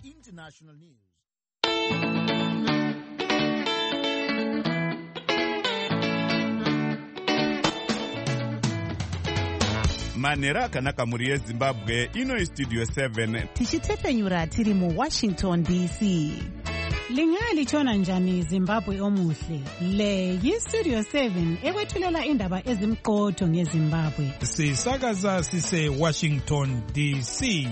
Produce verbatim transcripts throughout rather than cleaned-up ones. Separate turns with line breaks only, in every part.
international news.
Manera akanaka muri yeZimbabwe ino studio seven
tichitefenyura tiri mu Washington D C.
Lingali chona njani Zimbabwe omuhle. Le yi Studio seven ekwethulela indaba ezimqotho ngeZimbabwe.
Sisakaza sise Washington D C.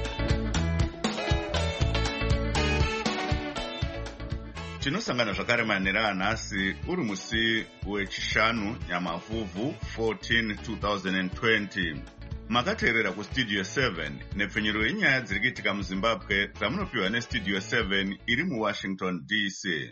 tinosangana zvakare manera anhasi uri musi wechishanu nyamavhuvhu fourteen twenty twenty. Makateerera kustudio seven nepfenyuro yenyaya dziri kuitika muZimbabwe dzamunopiwa nestudio seven iri muWashington D C.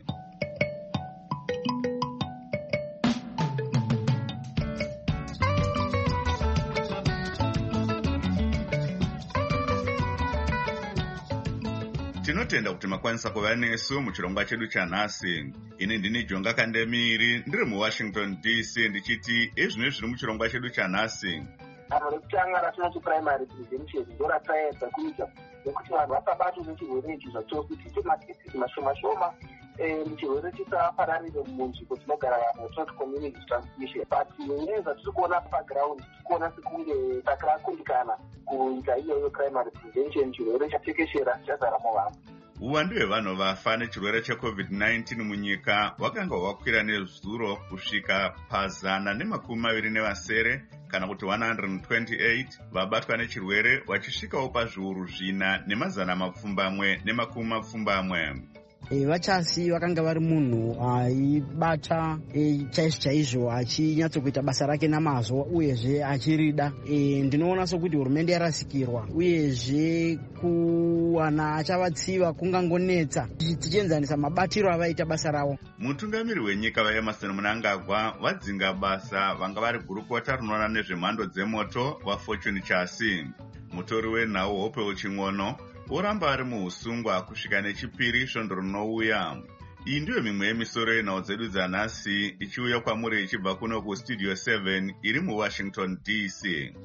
tinotenda kuti makwanisa kuva nesu muchirongwa chedu chanhasi. Ini ndini Jonga Kandemiri ndiri muWashington D C ndichiti ezvino zviri muchirongwa chedu chanhasi.
Vanhu rekutanga ratinoti primary prevention ndoratayedza kuita nekuti vanhu vasabatwa nechirwere ichi zvachokuti ite makesisi mashoma shoma chirwere chisapararire munzvimbo dzinogara vanhu tinoti community transmission. But nyaya dzatiri kuona paground tiri kuona sekunge takakundikana kuita iyoyo primary prevention. Chirwere chatekeshera chazara muvanhu.
Uwandu hwevanhu vafa nechirwere checovid nineteen munyika hwakanga hwakwira nezuro kusvika pazana nemakumi maviri nevasere kana kuti one hundred twenty-eight. Vabatwa nechirwere vachisvikawo pazviuru zvina nemazana mapfumbamwe nemakumi mapfumbamwe.
E, vachasi vakanga vari munhu aibata e, chaizvo chaizvo achinyatsokuita basa rake namazvo uyezve achirida. E, ndinoona sokuti hurumende yarasikirwa uyezve kuwana achavatsiva kungangonetsa tichienzanisa mabatiro avaita basa ravo.
Mutungamiri wenyika vaEmerson Mnangagwa vadzinga basa vanga vari gurukota rinoona nezvemhando dzemoto vaFortune Chasi. Mutori wenhau Hope Uching'ono oramba ari muusungwa kusvika nechipiri svondo rinouya. Iyi ndiyo mimwe yemisoro yenhau dzedu dzanhasi ichiuya kwamuri ichibva kuno kustudio seven iri muWashington D C.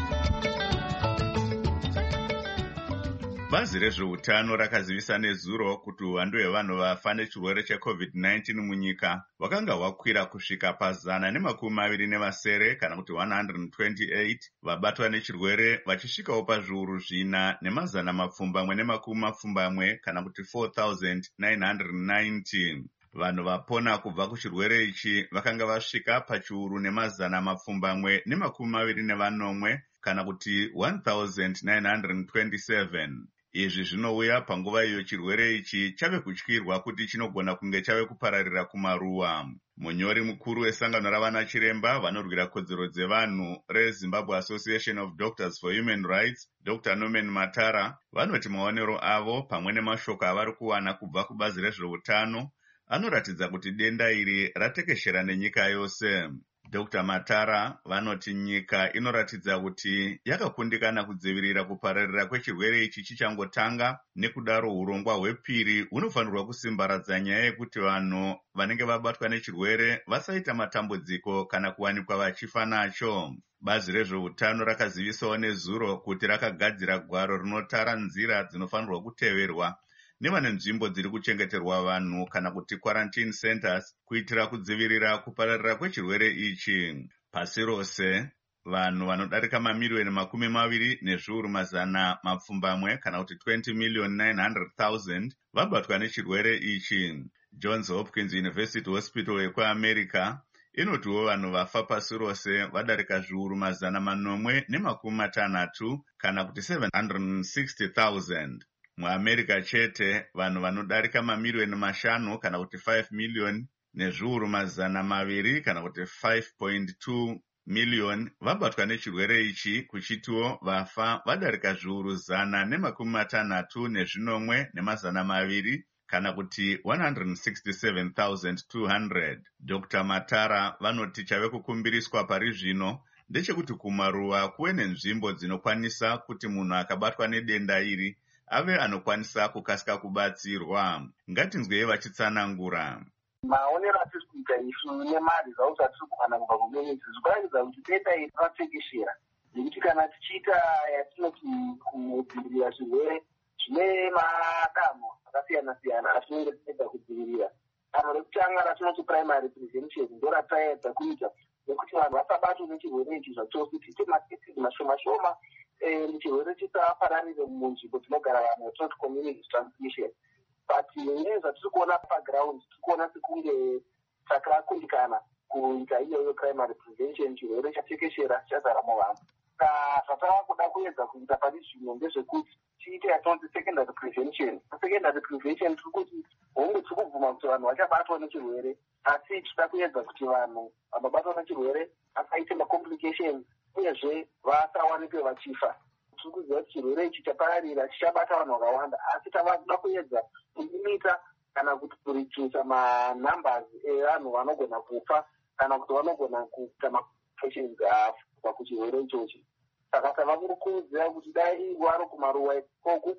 Bazi rezveutano rakazivisa nezuro kuti uwandu hwevanhu vafa nechirwere checovid nineteen munyika hwakanga hwakwira kusvika pazana nemakumi maviri nevasere kana kuti one hundred twenty-eight. Vabatwa nechirwere vachisvikawo pazviuru zvina nemazana mapfumbamwe nemakumi mapfumbamwe kana kuti four thousand nine hundred ninety. Vanhu vapona kubva kuchirwere ichi vakanga vasvika pachiuru nemazana mapfumbamwe nemakumi maviri nevanomwe kana kuti one thousand nine hundred twenty-seven. Izvi zvinouya panguva iyo chirwere ichi chave kutyirwa kuti chinogona kunge chave kupararira kumaruwa. Munyori mukuru wesangano ravana chiremba vanorwira kodzero dzevanhu reZimbabwe Association of Doctors for Human Rights, Doctor Norman Matara, vanoti maonero avo pamwe nemashoko avari kuwana kubva kubazi rezveutano anoratidza kuti denda iri ratekeshera nenyika yose. Doctor Matara vanoti nyika inoratidza kuti yakakundikana kudzivirira kupararira kwechirwere ichi chichangotanga, nekudaro urongwa hwepiri hunofanirwa kusimbaradza nyaya yekuti vanhu vanenge vabatwa nechirwere vasaita matambudziko kana kuwanikwa vachifa nacho. Bazi rezveutano rakazivisawo nezuro kuti rakagadzira gwaro rinotara nzira dzinofanirwa kuteverwa nevane nzvimbo dziri kuchengeterwa vanhu kana kuti quarantine centers kuitira kudzivirira kupararira kwechirwere ichi. Pasi rose vanhu vanodarika mamiliyoni makumi maviri nezviuru mazana mapfumbamwe kana kuti twenty million nine hundred thousand vabatwa nechirwere ichi. Johns Hopkins University Hospital yekuAmerica inotiwo vanhu vafa pasi rose vadarika zviuru mazana manomwe nemakumi matanhatu kana kuti seven hundred sixty thousand. MuAmerica chete vanhu vanodarika mamiliyoni mashanu kana kuti five million nezviuru mazana maviri kana kuti five point two million vabatwa nechirwere ichi, kuchitiwo vafa vadarika zviuru zana nemakumi matanhatu nezvinomwe nemazana maviri kana kuti one hundred sixty-seven thousand two hundred. Doctor Matara vanoti chave kukumbiriswa pari zvino ndechekuti kumaruwa kuve nenzvimbo dzinokwanisa kuti munhu akabatwa nedenda iri ave anokwanisa kukasika kubatsirwa. Ngatinzwei vachitsanangura.
Maonero atiri kuita isu nemari zvawo dzatiri kuwana kubva kumenedzo zvikuratidza kuti denda iri ratekeshera, nekuti kana tichiita yatinoti kudzivirira zvirwere zvine akasiyana-siyana atinenge tiedza kudzivirira. Danho rekutanga ratinoti primary prevention ndo rataedza kuita nekuti vanhu vasabatwe nechirwere ichi zvachose tiite macases mashoma-shoma chirwere chisapararire munzvimbo dzinogara vanhu yatinoti community transmission. But nyaya zvatiri kuona paground tiri kuona sekunge takakundikana kuita iyoyo primary prevention, chirwere chatekeshera chazara muvanhu. Zvatava kuda kuedza kuita pani zvino ndezvekuti tiite yatinoti secondary prevention. Secondary prevention tiri kuti hongu tiri kubvuma kuti vanhu vachabatwa nechirwere, asi tinoda kuedza kuti vanhu vanobatwa nechirwere asaite macomplications uyezve vasawanikwe vachifa. Tiri kuziva kuti chirwere ichi chapararira chichabata vanhu vakawanda, asi tava kuda kuedza kulimita kana kuti kurichusa manumbers evanhu vanogona kufa kana kuti vanogona kuita macomplications kubva kuchirwere ichochi. Saka tava kurukurudzira kuti dai wari kumaruwa ikoko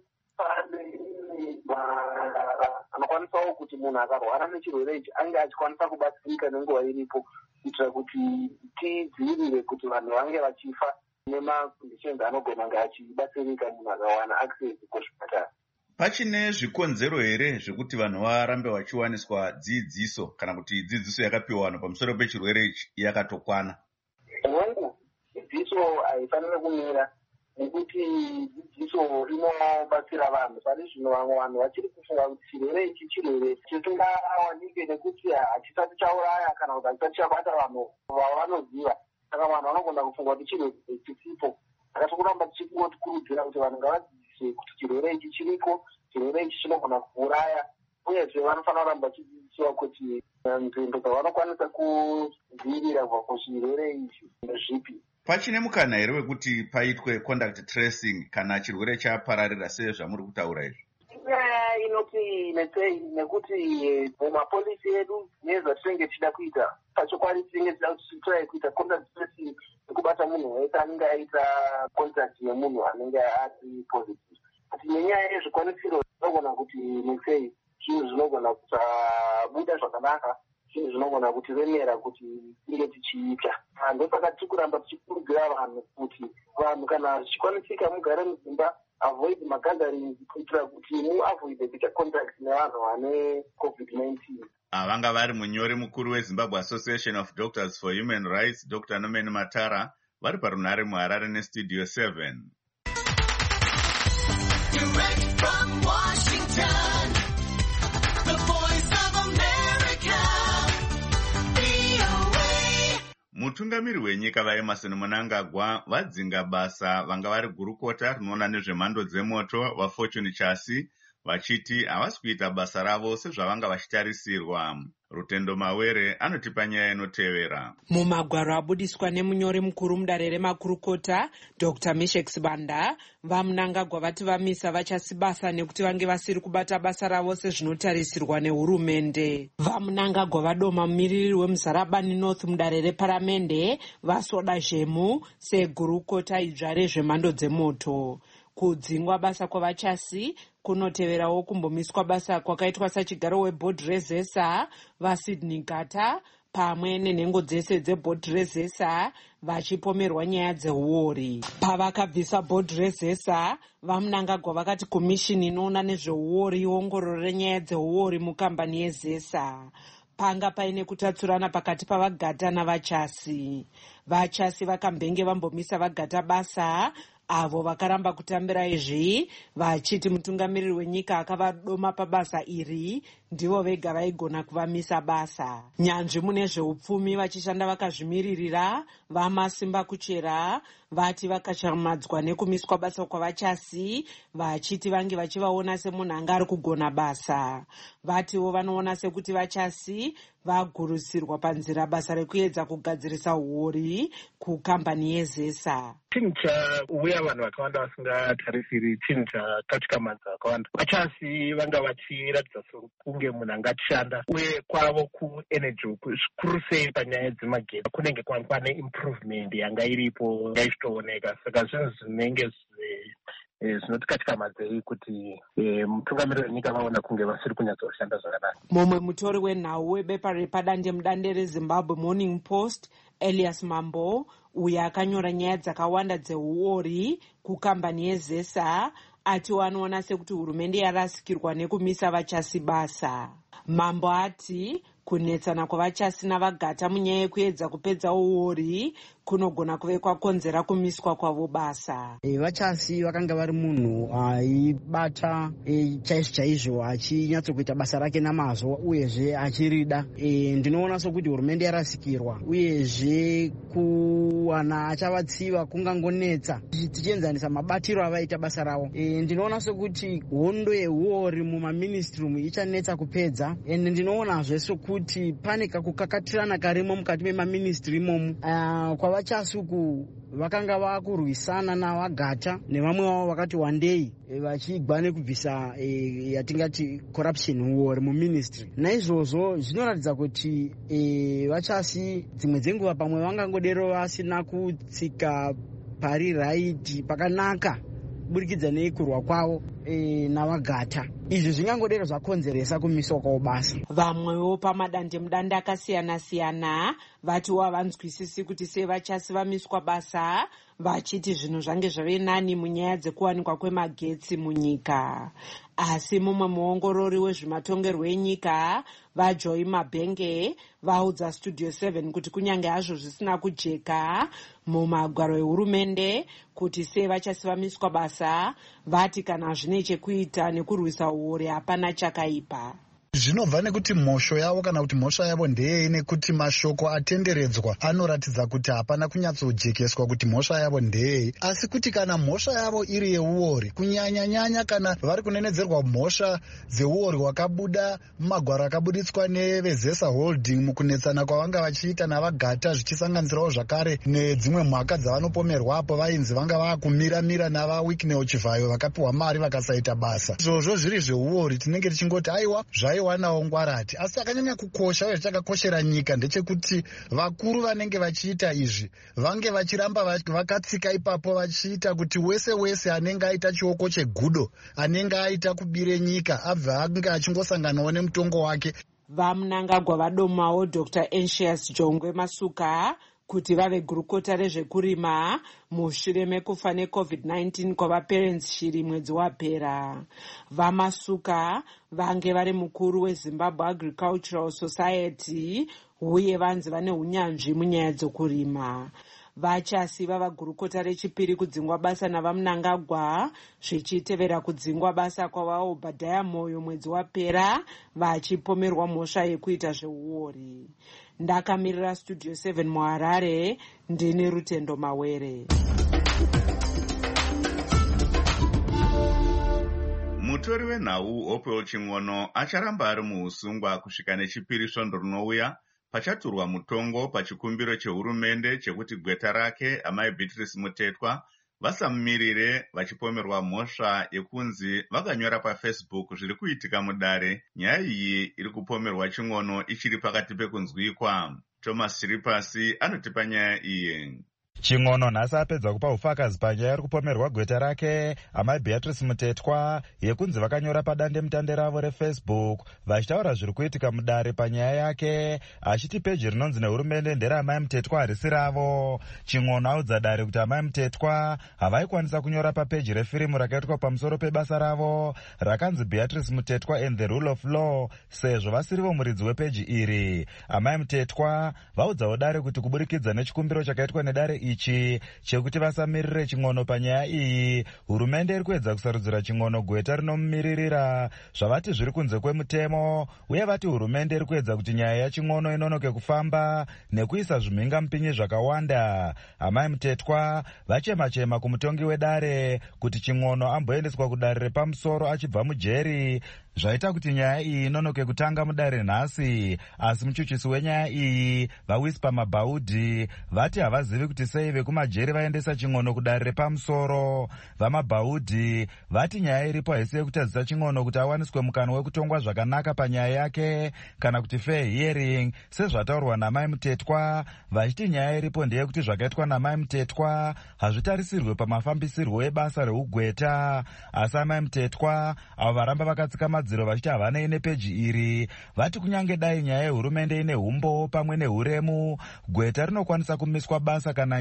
anokwanisawo kuti munhu akarwara nechirwere ichi ange achikwanisa kubatsirika nenguva iripo kuitira kuti tidzivirire kuti vanhu vange vachifa nemaconditions anogona kunge achibatsirika munhu akawana access kuzvipatara.
Pachine zvikonzero here zvekuti vanhu varambe vachiwaniswa dzidziso kana kuti dzidziso yakapiwa vanhu pamusoro pechirwere ichi yakatokwana?
Hongu dzidziso haifaniri kumira nekuti dzidziso inobatsira vanhu. Pane zvino vamwe vanhu vachiri kufunga kuti chirwere ichi chirwere chisingawanike nekuti hachisati chauraya kana kuti hachisati chabata vanhu vavanoziva. Saka vanhu vanogona kufunga kuti chirwere chisipo. Saka tikuramba tichikurudzira kuti vanhu ngavadzidziswe kuti chirwere ichi chiriko, chirwere ichi chinogona kuuraya, uyezve vanofanira kuramba vachidzidziswa kuti nzvimbo dzavanokwanisa kudzivirira kubva kuchirwere ichi ndezvipi.
Pachine mukana here wekuti paitwe contact tracing kana chirwere chapararira sezvamuri kutaura izvi?
Inyaya inoti netsei nekuti mumapolisi edu nezvatinenge tichida kuita pachokwadi tinenge tichida kuti titrai kuita contact tracing nekubata munhu wese anenge aita contact nemunhu anenge ari positive. Kuti nenyaya yezvikwanisiro zvinogona kuti netsei zvinhu zvinogona kusabuda zvakanaka, zvinhu zvinogona kutiremera kuti tinge tichiita. Ndosaka tiri kuramba tichikurudzira vanhu kuti vanhu kana zvichikwanisika mugare mudzimba, avoid magatherings kuitira kuti muavoide kuita contact nevanhu vane covid nineteen.
Vanga vari munyori mukuru weZimbabwe Association of Doctors for Human Rights, Doctor Nomeni Matara, vari parunhare muHarare neStudio seven. Direct from Washington, the voice of America, V O A. Mutungamiri wenyika vaEmmerson Mnangagwa vadzinga basa vanga vari gurukota rinoona nezvemhando dzemoto vaFortune Chasi vachiti havasi kuita basa ravo sezvavanga vachitarisirwa. Rutendo Mawere anotipa nyaya inotevera.
Mumagwaro abudiswa nemunyori mukuru mudare remakurukota Doctor Meshek Sibanda, vaMnangagwa vati vamisa vachasi basa nekuti vange vasiri kubata basa ravo sezvinotarisirwa nehurumende. VaMnangagwa vadoma mumiriri weMuzarabani North mudare reparamende vaSoda Zhemu segurukota idzva rezvemhando dzemoto. Kudzingwa basa kwavachasi kunoteverawo kumbomiswa basa kwakaitwa sachigaro webhodhi rezesa vaSydney Gata pamwe nenhengo dzese dzebhodhi rezesa vachipomerwa nyaya dzeuori. Pavakabvisa bhodhi rezesa, vaMnangagwa vakati komishini inoona nezveuori iongororo renyaya dzeuori mukambani yezesa. Panga paine kutatsurana pakati pavaGata navachasi. Vachasi vakambenge vambomisa vaGata basa, avo vakaramba kutambira izvi vachiti mutungamiriri wenyika akavadoma pabasa iri ndivo vega vaigona kuvamisa basa. Nyanzvi mune zveupfumi vachishanda vakazvimiririra vaMasimba Kuchera vati vakashamadzwa nekumiswa basa kwavachasi vachiti vange vachivaona semunhu anga ari kugona basa. Vatiwo vanoona sekuti vachasi vagurusirwa panzira basa rekuedza kugadzirisa huori kukambani yezesa.
Chinhu chauya vanhu vakawanda vasingatarisiri, chinhu chakatikamadza vakawanda. Vachasi vanga vachiratidza sokunge munhu angashanda uye kwavo kuenergy zvikuru sei panyaya dzemagetsi kunenge kwanga neimprovement yanga iripo yanga ichitooneka. Saka zvinhu zvinenge zvinotikamadza kuti mutungamiriri wenyika vaona kunge vasiri kunyatsoshanda zvakanaka.
Mumwe mutori wenhau webepa repadande mudande reZimbabwe Morning Post Elias Mambo, uyo akanyora nyaya dzakawanda dzeuori kukambani yezesa, ati anoona sekuti hurumende yarasikirwa nekumisa vachasi basa. Mambo ati kunetsana kwavachasi navagata munyaya yekuedza kupedza uori kunogona kuve kwakonzera kumiswa kwavo basa.
E, vachasi vakanga vari munhu aibata e, chaizvo chaizvo achinyatsokuita basa rake namazvo uyezve achirida. E, ndinoona sokuti hurumende yarasikirwa uyezve kuwana achavatsiva kungangonetsa tichienzanisa mabatiro avaita basa ravo. E, ndinoona sokuti hondo yehuori mumaministry ichanetsa kupedza. Ende ndinoonazve sokuti pane kakukakatirana karimo mukati memaministry imomu. Uh, kwa vachasuku vakanga vakurwisana navagata nevamwe vavo vakati wandei e, vachigwa nekubvisa e, yatingati corruption war muministry. Naizvozvo zvinoratidza kuti e, vachasi dzimwe dzenguva pamwe vangangodero vasina kutsika pari raiti pakanaka kuburikidza neikurwa kwavo e, navagata. Izvi zvingangodero zvakonzeresa kumiswa kwavo basa.
Vamwewo pamadande mudande akasiyana siyana vati havanzwisisi kuti sei vachasi vamiswa basa, vachiti zvinhu zvange zvave nani munyaya dzekuwanikwa kwemagetsi munyika. Asi mumwe muongorori wezvematongerwo enyika vaJoy Mabhenge vaudza Studio seven kuti kunyange hazvo zvisina kujeka mumagwaro ehurumende kuti sei vachasi vamiswa basa, vati kana zvine chekuita nekurwisa uori hapana chakaipa.
Zvinobva nekuti mhosho yavo kana kuti mhosva yavo ndeyei, nekuti mashoko atenderedzwa anoratidza kuti hapana kunyatsojekeswa kuti mhosva yavo ndeyei. Asi kuti kana mhosva yavo iri yeuori, kunyanya nyanya kana vari kunenedzerwa mhosva dzeuori hwakabuda mumagwaro akabuditswa nevezesa holding mukunetsana kwavanga vachiita navagata, zvichisanganisirawo zvakare nedzimwe mhaka dzavanopomerwapo vainzi vanga vakumira-mira navaWicknell Chivayo vakapiwa mari vakasaita basa. Izvozvo zviri zveuori tinenge tichingoti aiwa zvai wanawo ngwarati. Asi akanyanya kukosha uye chakakoshera nyika ndechekuti vakuru vanenge vachiita izvi vange vachiramba vakatsika ipapo vachiita kuti wese wese anenge aita chioko chegudo, anenge aita kubire nyika, abve anga achingosanganawo nemutongo wake.
Vamunangagwa vadomawo Doctor Anxious Jongwe Masuka kuti vave gurukota rezvekurima mushure mekufa necovid nineteen kwavaparents shiri mwedzi wapera. Vamasuka vange vari mukuru weZimbabwe Agricultural Society uye vanzi vane unyanzvi munyaya dzokurima. Vachasi vava gurukota rechipiri kudzingwa basa navamunangagwa zvichitevera kudzingwa basa kwavavo Obadiah Moyo mwedzi wapera vachipomerwa mhosva yekuita zveuori. Ndakamirira Studio seven muHarare, ndini Rutendo Mawere.
Mutori wenhau Opel Ching'ono acharamba ari muusungwa kusvika nechipiri svondo rinouya pachaturwa mutongo pachikumbiro chehurumende chekuti gweta rake amai Beatrice Mutetwa vasamumirire vachipomerwa mhosva yekunzi vakanyora paFacebook zviri kuitika mudare. Nyaya iyi iri kupomerwa Ching'ono ichiri pakati pekunzwikwa. Thomas Chiripasi anotipa nyaya iyi.
Ching'ono nhasi apedza kupa ufakazi panyaya iri kupomerwa gweta rake amai Beatrice Mutetwa yekunzi vakanyora padande mutande ravo reFacebook vachitaura zviri kuitika mudare panyaya yake, achiti peji rinonzi nehurumende nderamai Mutetwa harisi ravo. Ching'ono audza dare kuti amai Mutetwa havaikwanisa kunyora papeji refirimu rakaitwa pamusoro pebasa ravo rakanzi Beatrice Mutetwa and the Rule of Law sezvo vasirivo muridzi wepeji iri. Amai Mutetwa vaudzawo dare kuti kuburikidza nechikumbiro chakaitwa nedare ichi chekuti vasamirire Ching'ono panyaya iyi, hurumende iri kuedza kusarudzira Ching'ono gweta rinomumiririra zvavati zviri kunze kwemutemo, uye vati hurumende iri kuedza kuti nyaya yaChing'ono inonoke kufamba nekuisa zvimhingamupinyi zvakawanda. Amai Mutetwa vachema-chema kumutongi wedare kuti Ching'ono amboendeswa kudare repamusoro achibva mujeri, zvaita kuti nyaya iyi inonoke kutanga mudare nhasi. Asi muchuchisi wenyaya iyi vaWhisper Mabhaudhi vati havazivi kuti sei vekumajeri vaendesa Ching'ono kudare repamusoro. VaMabhaudhi vati nyaya iripo haisi yekutadzisa Ching'ono kuti awaniswe mukana wekutongwa zvakanaka panyaya yake kana kuti fair hearing sezvataurwa namai Mutetwa, vachiti nyaya iripo ndeyekuti zvakaitwa namai Mutetwa hazvitarisirwe pamafambisirwo ebasa reugweta. Asi amai Mutetwa avo varamba vakatsika madziro vachiti havanei nepeji iri vati kunyange dai nyaya yehurumende ine umbo pamwe nehuremu, gweta rinokwanisa kumiswa basa kana nyaya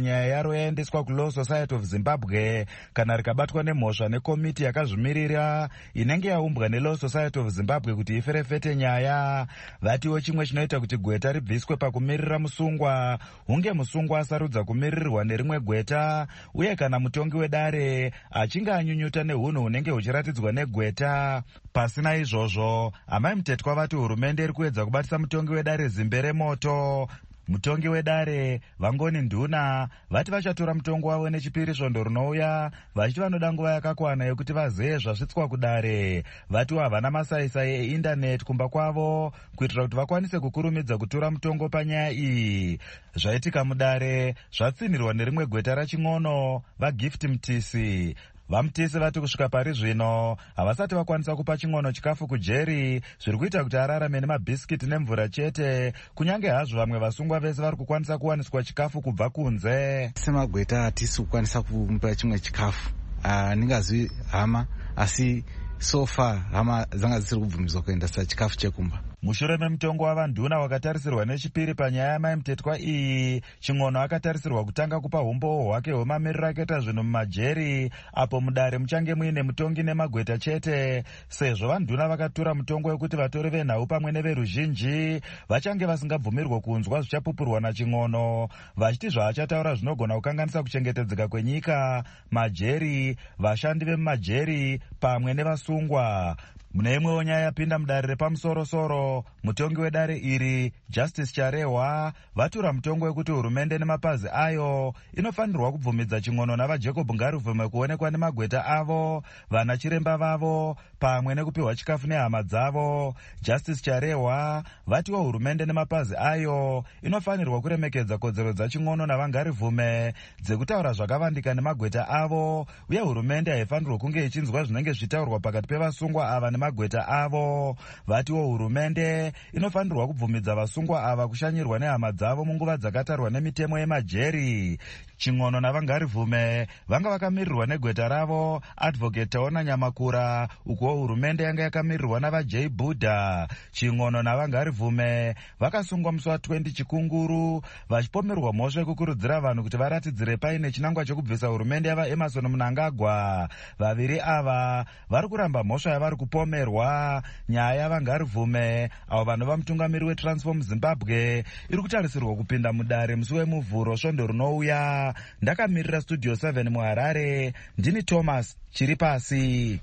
nyaya yaro yaendeswa kuLaw Society of Zimbabwe kana rikabatwa nemhosva nekomiti yakazvimirira inenge yaumbwa neLaw Society of Zimbabwe kuti iferefete nyaya. Vatiwo chimwe chinoita kuti gweta ribviswe pakumirira musungwa hunge musungwa asarudza kumiririrwa nerimwe gweta, uye kana mutongi wedare achinge anyunyuta neunhu hunenge huchiratidzwa negweta. Pasina izvozvo, Amai Mutetwa vati hurumende iri kuedza kubatisa mutongi wedare zimbe remoto. Mutongi wedare Vangoni Nduna vati vachatora mutongo wavo nechipiri svondo rinouya, vachiti vanoda nguva yakakwana yekuti vazeye zvasvitswa kudare. Vati havana masaisai eindaneti kumba kwavo kuitira kuti vakwanise kukurumidza kutora mutongo panyaya iyi. Zvaitika mudare zvatsinirwa nerimwe gweta raching'ono vaGift Mtisi. Vamutisi vati kusvika pari zvino havasati vakwanisa kupa ching'ono chikafu kujeri, zviri kuita kuti ararame nemabhisikiti nemvura chete, kunyange hazvo vamwe vasungwa vese vari kukwanisa kuwaniswa chikafu kubva kunze.
Semagweta hatisi kukwanisa kumupa chimwe chikafu. Uh, ndingazvi hama asi so far hama dzanga dzisiri kubvumidzwa kuendesa chikafu chekumba.
Mushure memutongo wavanduna wakatarisirwa nechipiri panyaya yamai Mutetwa iyi, ching'ono akatarisirwa kutanga kupa umbowo hwake hwemamiriro akaita zvinhu mumajeri, apo mudare muchange muine mutongi nemagweta chete, sezvo vanduna vakatura mutongo wekuti vatori venhau pamwe neveruzhinji vachange vasingabvumirwa kunzwa zvichapupurwa naching'ono, vachiti zvaachataura zvinogona kukanganisa kuchengetedzeka kwenyika, majeri, vashandi vemumajeri pamwe nevasungwa. Mune imwewo nyaya yapinda mudare repamusoro-soro, mutongi wedare iri Justice Charehwa vatura mutongo wekuti hurumende nemapazi ayo inofanirwa kubvumidza ching'ono navaJacob Ngaruvume kuonekwa nemagweta avo, vana chiremba vavo pamwe nekupiwa chikafu nehama dzavo. Justice Charehwa vatiwo hurumende nemapazi ayo inofanirwa kuremekedza kodzero dzaching'ono navangaruvume dzekutaura zvakavandika nemagweta avo, uye hurumende haifanirwa kunge ichinzwa zvinenge zvichitaurwa pakati pevasungwa ava nemagweta avo. Vatiwo hurumende inofanirwa kubvumidza vasungwa ava kushanyirwa nehama dzavo munguva dzakatarwa nemitemo yemajeri. Ching'ono navangaruvume vanga vakamirirwa negweta ravo Advocate Taona Nyamakura, ukuwo hurumende yanga yakamirirwa navaJ Buddha. Ching'ono navangaruvume vakasungwa musi wa20 Chikunguru vachipomerwa mhosva yekukurudzira vanhu kuti varatidzire paine chinangwa chekubvisa hurumende yava Emerson Mnangagwa. Vaviri ava vari kuramba mhosva yavari kupomerwa. Nyaya yavangaruvume avo vanova mutungamiri weTransform Zimbabwe iri kutarisirwa kupinda mudare musi wemuvhuro svondo rinouya. Ndakamirira Studio seven muHarare, ndini Thomas Chiripasi.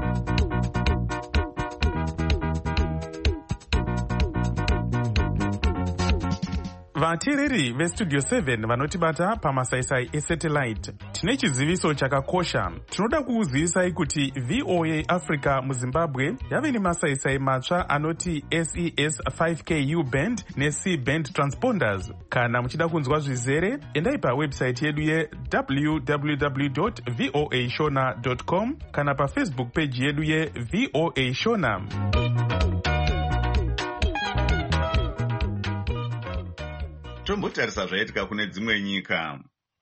Vateereri veStudio seven vanotibata pamasaisai esatellite, tine chiziviso chakakosha. Tinoda kukuzivisai kuti V O A Africa muZimbabwe yave nemasaisai matsva anoti S E S five K U band neC band transponders. Kana muchida kunzwa zvizere, endai pawebsite yedu ye w w w dot v o a shona dot com kana paFacebook page yedu ye V O A Shona.
Tombotarisa zvaitika kune dzimwe nyika.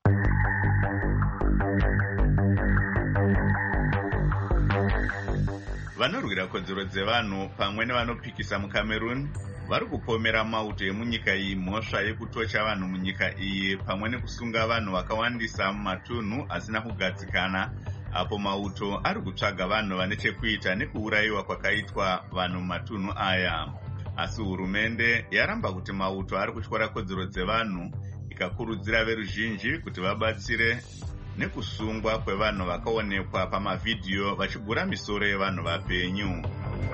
Vanorwira kodzero dzevanhu pamwe nevanopikisa muCameroon vari kupomera mauto emunyika iyi mhosva yekutocha vanhu munyika iyi pamwe nekusunga vanhu vakawandisa mumatunhu asina kugadzikana, apo mauto ari kutsvaga vanhu vane chekuita nekuurayiwa kwakaitwa vanhu mumatunhu aya. Asi hurumende yaramba kuti mauto ari kutyora kodzero dzevanhu, ikakurudzira veruzhinji kuti vabatsire nekusungwa kwevanhu vakaonekwa pamavhidhiyo vachigura misoro yevanhu vapenyu.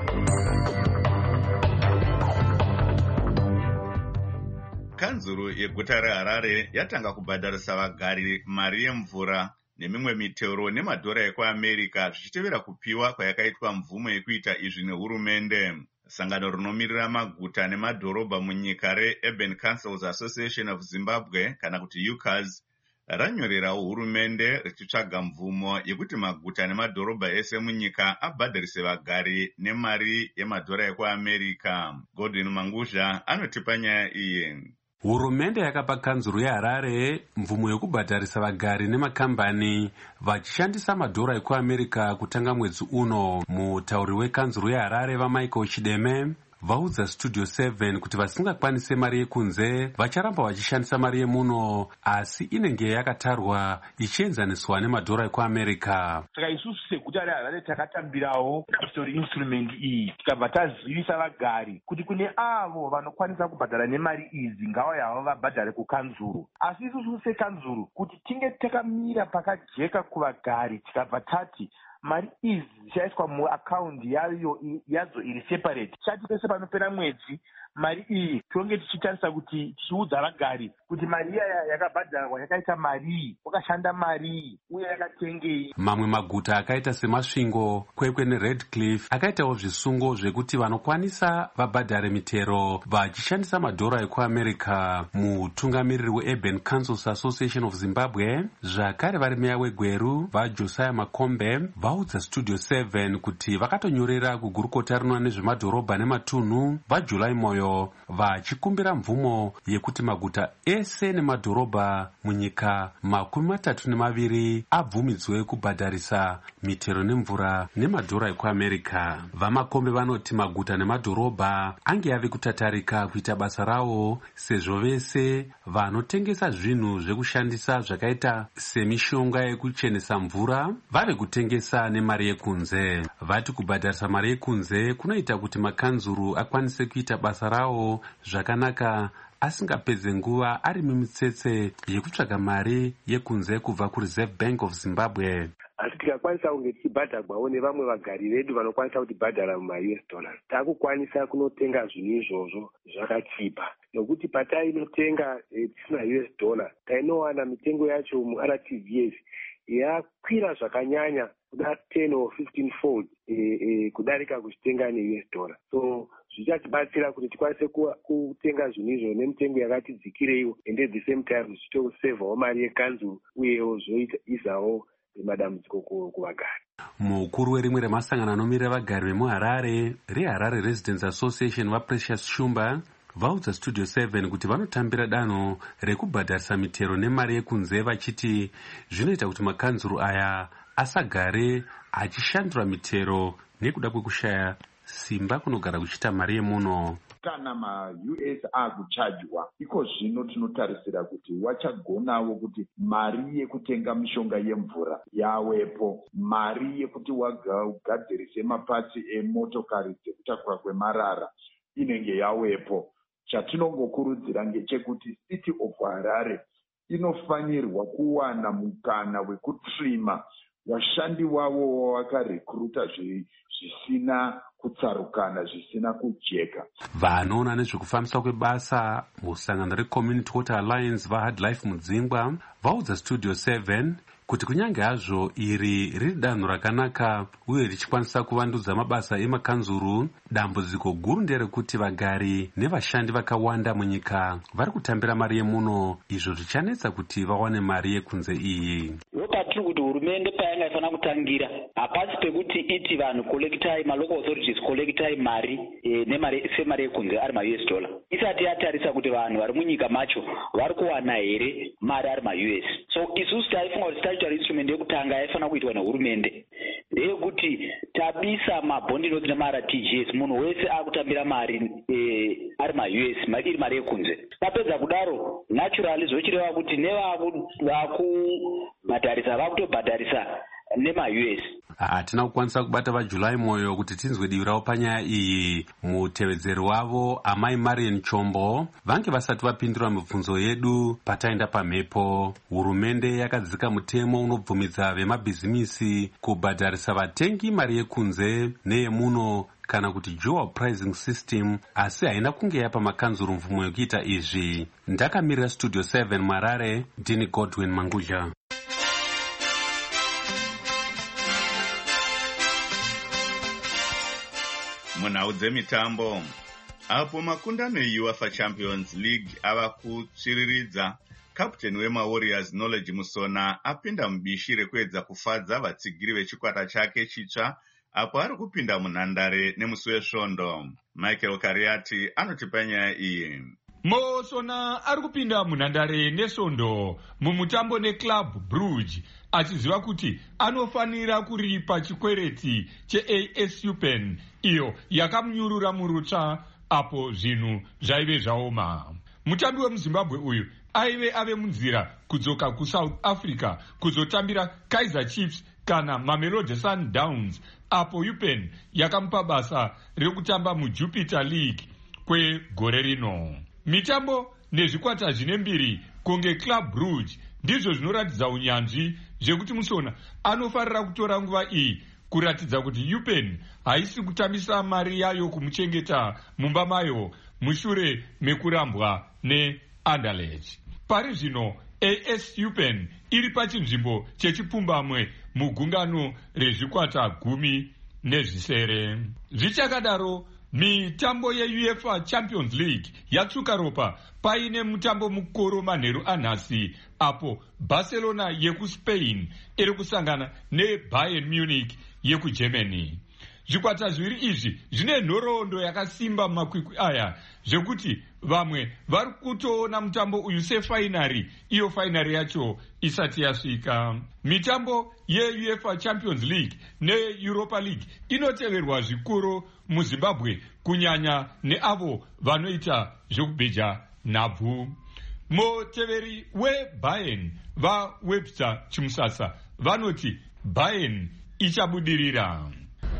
Kanzuru yeguta reHarare yatanga kubhadharisa vagari mari yemvura nemimwe mitero nemadhora ekuAmerica zvichitevera kupiwa kwayakaitwa mvumo yekuita izvi nehurumende. Sangano rinomirira maguta nemadhorobha munyika reUrban Councils Association of Zimbabwe kana kuti U C A S ranyorerawo hurumende richitsvaga mvumo yekuti maguta nemadhorobha ese munyika abhadharise vagari nemari yemadhora ekuAmerica. Godwin Manguzha anotipa nyaya iyi.
Hurumende yakapa kanzuru yeHarare mvumo yekubhadharisa vagari nemakambani vachishandisa madhora ekuAmerica kutanga mwedzi uno. Mutauri wekanzuru yeHarare vaMichael Chideme vaudza Studio seven kuti vasingakwanise mari yekunze vacharamba vachishandisa mari yemuno, asi inenge yakatarwa ichienzaniswa nemadhora ekuamerica.
Saka isusu seguta reHarare takatambirawo capital instrument iyi tikabva tazivisa vagari kuti kune avo vanokwanisa kubhadhara nemari idzi ngavauye havo vabhadhare kukanzuru. Asi isusu sekanzuru kuti tinge takamira pakajeka kuvagari tikabva tati mari idzi dzichaiswa muakaundi yayo yadzo iri separate. Chati pese panopera mwedzi mari iyi tonge tichitarisa kuti tichiudza vagari kuti mari iya yakabhadharwa yakaita marii, wakashanda marii uye yakatengei.
Mamwe maguta akaita seMasvingo, Kwekwe neRedcliffe akaitawo zvisungo zvekuti vanokwanisa vabhadhare mitero vachishandisa madhora ekuamerica. Mutungamiriri weUrban Councils Association of Zimbabwe zvakare vari meya weGweru vaJosiah Makombe vaudza Studio seven kuti vakatonyorera kugurukota rinoona nezvemadhorobha nematunhu vaJuly Moyo vachikumbira mvumo yekuti maguta ese nemadhorobha munyika makumi matatu nemaviri abvumidzwe kubhadharisa mitero nemvura nemadhora ekuamerica. Vamakombe vanoti maguta nemadhorobha ange ave kutatarika kuita basa rawo sezvo vese vanotengesa zvinhu zvekushandisa zvakaita semishonga yekuchenesa mvura vave kutengesa nemari yekunze. Vati kubhadharisa mari yekunze kunoita kuti makanzuru akwanise kuita basa rawo zvakanaka asingapedze nguva ari mumitsetse yekutsvaga mari yekunze kubva kuReserve Bank of Zimbabwe.
Asi tikakwanisa kunge tichibhadharwawo nevamwe vagari vedu vanokwanisa kutibhadhara muma U S dollars, takukwanisa kunotenga zvinhu izvozvo zvakachipa, nokuti patainotenga eh, tisina U S dollar tainowana mitengo yacho muR T V S yakwira zvakanyanya kuda ten or fifteen fold eh, eh, kudarika kuchitenga ne-U S dollar. So zvichatibatsira kuti tikwanise kutenga zvinhu izvo nemitengo yakati dzikireiwo, and at the same time zvichitosevawo mari yekanzuru uyewo zvoisawo madambudziko kuvagari.
Mukuru werimwe remasangano anomirira vagari vemuHarare reHarare Residents Association vaPrecious Shumba vaudza Studio seven kuti vanotambira danho rekubhadharisa mitero nemari yekunze vachiti zvinoita kuti makanzuru aya asagare achishandura mitero nekuda kwekushaya simba kunogara kuchita mari yemuno.
Kana ma-U S akuchajwa, iko zvino tinotarisira kuti wachagonawo kuti mari yekutenga mishonga yemvura yawepo, mari yekuti wagadzirise mapatsi emotokari dzekutakura kwemarara inenge yawepo. Chatinongokurudzira ngechekuti City of Harare inofanirwa kuwana mukana wekutrima vashandi wavo wavakarekruta zvisina kutsarukana, zvisina kujeka.
Vanoona nezvekufambiswa kwebasa musangano reCommunity Water Alliance vaHardlife Mudzingwa vaudza Studio seven kuti kunyange hazvo iri riri danho rakanaka uye richikwanisa kuvandudza mabasa emakanzuru, dambudziko guru nderekuti vagari nevashandi vakawanda munyika vari kutambira mari yemuno, izvo zvichanetsa kuti vawane mari yekunze iyi.
Nopatiri kuti hurumende payanga ifanira kutangira hapasi pekuti iti vanhu kolektai, malocal authorities kolektai mari e, nemari semari yekunze ari ma-U S dollar, isati yatarisa kuti vanhu vari munyika macho vari kuwana here mari ari ma-U S. So isusu taifunga kuti statutory instrument yekutanga yaifanira kuitwa nehurumende ndeyekuti tabisa mabhondi noti nemara T G S, munhu wese akutambira mari e, ari ma-U S, mari iri mari yekunze. Tapedza kudaro naturally zvochireva kuti nevakubhadharisa vakutobhadharisa nema-U S.
Hatina kukwanisa kubata vaJuly Moyo kuti tinzwe divi ravo panyaya iyi. Mutevedzeri wavo Amai Marian Chombo vange vasati vapindura mibvunzo yedu pataenda pamhepo. Hurumende yakadzika mutemo unobvumidza vemabhizimisi kubhadharisa vatengi mari yekunze neyemuno kana kuti dual pricing system, asi haina kunge yapa makanzuru mvumo yokuita izvi. Ndakamirira Studio seven Marare, ndini Godwin Mangudya.
Munhau dzemitambo, apo makundano eUEFA Champions League ava kutsviriridza, kaputeni wemaWarriors Knowledge Musona apinda mubishi rekuedza kufadza vatsigiri vechikwata chake chitsva apo ari kupinda munhandare nemusi wesvondo. Michael Kariati anotipa nyaya iyi.
Mosona ari kupinda munhandare nesondo mumutambo neClub Brugge achiziva kuti anofanira kuripa chikwereti cheA S Upen iyo yakamunyurura murutsva apo zvinhu zvaive zvaoma. Mutambi wemuZimbabwe uyu aive ave munzira kudzoka kuSouth Africa kuzotambira Kaizer Chiefs kana Mamelodi Sundowns apo Upen yakamupa basa rekutamba muJupiter League kwegore rino. Mitambo nezvikwata zvine mbiri kunge Club Brugge ndizvo zvinoratidza unyanzvi zvekuti Musona anofarira kutora nguva iyi kuratidza kuti Upen haisi kutambisa mari yayo kumuchengeta mumba mayo mushure mekurambwa neAnderlecht. Pari zvino A S Upen iri pachinzvimbo chechipfumbamwe mugungano rezvikwata gumi nezvisere. Zvichakadaro, mitambo yeUEFA Champions League yatsuka ropa paine mutambo mukuru manheru anhasi apo Barcelona yekuSpain iri kusangana neBayern Munich yekuGermany. Zvikwata zviviri izvi zvine nhoroondo yakasimba mumakwikwi aya zvekuti vamwe vari kutoona mutambo uyu sefainari, iyo fainari yacho isati yasvika. Mitambo yeUEFA Champions League neEuropa League inoteverwa zvikuru muZimbabwe kunyanya neavo vanoita zvekubheja nhabvu. Muteveri weBayern vaWebster Chimusasa vanoti Bayern ichabudirira.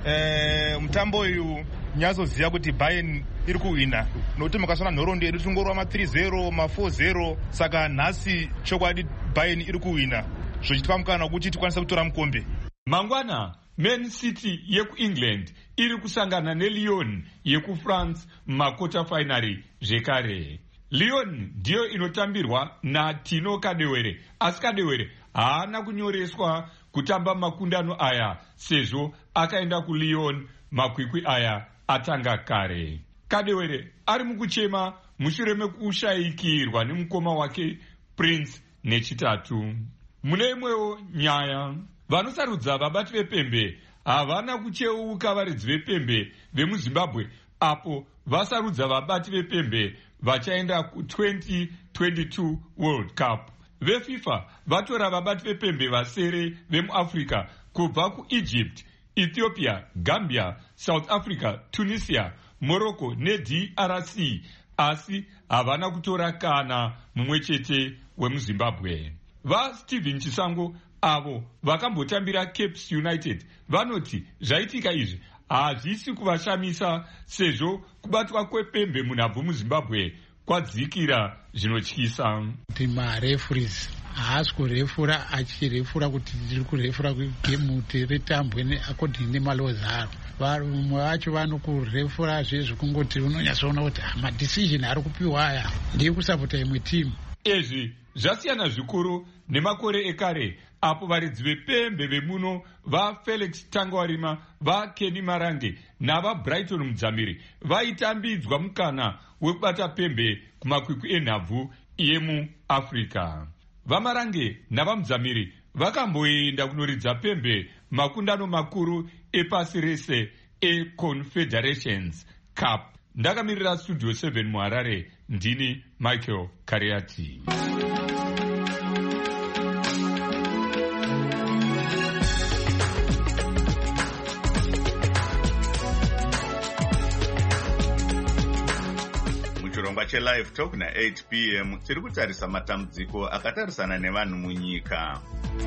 Eh, mutambo uyu nyazoziva kuti Bayern iri kuwina nokuti makasona nhoroondo yedu tingorwa ma three zero ma four zero, saka nhasi chokwadi Bayern iri kuwina zvichitwa mukana wekuti tikwanisa kutora mukombe.
Mangwana Man City yekuEngland iri kusangana neLyon yekuFrance mumakota finari zvekare. Lyon ndiyo inotambirwa naTino Kadewere, asi Kadewere haana kunyoreswa kutamba makundano aya sezvo akaenda kuLyon makwikwi aya atanga kare. Kadewere ari mukuchema mushure mekushayikirwa nemukoma wake Prince nechitatu. Mune imwewo nyaya, vanosarudza vabati vepembe havana kucheuka varidzi vepembe vemuZimbabwe apo vasarudza vabati vepembe vachaenda ku-twenty twenty-two World Cup. VeFIFA vatora vabati vepembe vasere vemuAfrica kubva kuEgypt, Ethiopia, Gambia, South Africa, Tunisia, Morocco neD R C, asi havana kutora kana mumwe chete wemuZimbabwe. VaSteven Chisango avo vakambotambira Cape United vanoti zvaitika izvi hazvisi kuvashamisa sezvo kubatwa kwepembe munhabvu muZimbabwe kwadzikira zvinotyisa.
Kuti marefuries haasi kurefura achirefura kuti tiri kurefura kwegemu tiritambwe according nemalaws aro. Vamwe vacho vanokurefura zvezvekungoti unonyatsoona kuti madecision ari kupiwa aya ndeekusapota imwe timu.
Izvi zvasiyana zvikuru nemakore ekare apo varidzi vepembe vemuno vaFelix Tangwarima, vaKenny Marange navaBrighton Mudzamiri vaitambidzwa mukana wekubata pembe kumakwikwi enhabvu yemuAfrica. VaMarange navaMudzamiri vakamboenda kunoridza pembe makundano makuru epasi rese eConfederations Cup. Ndakamirira Studio seven muHarare, ndini Michael Kariati.
Muchirongwa cheLive Talk na eight p m tiri kutarisa matambudziko akatarisana nevanhu munyika.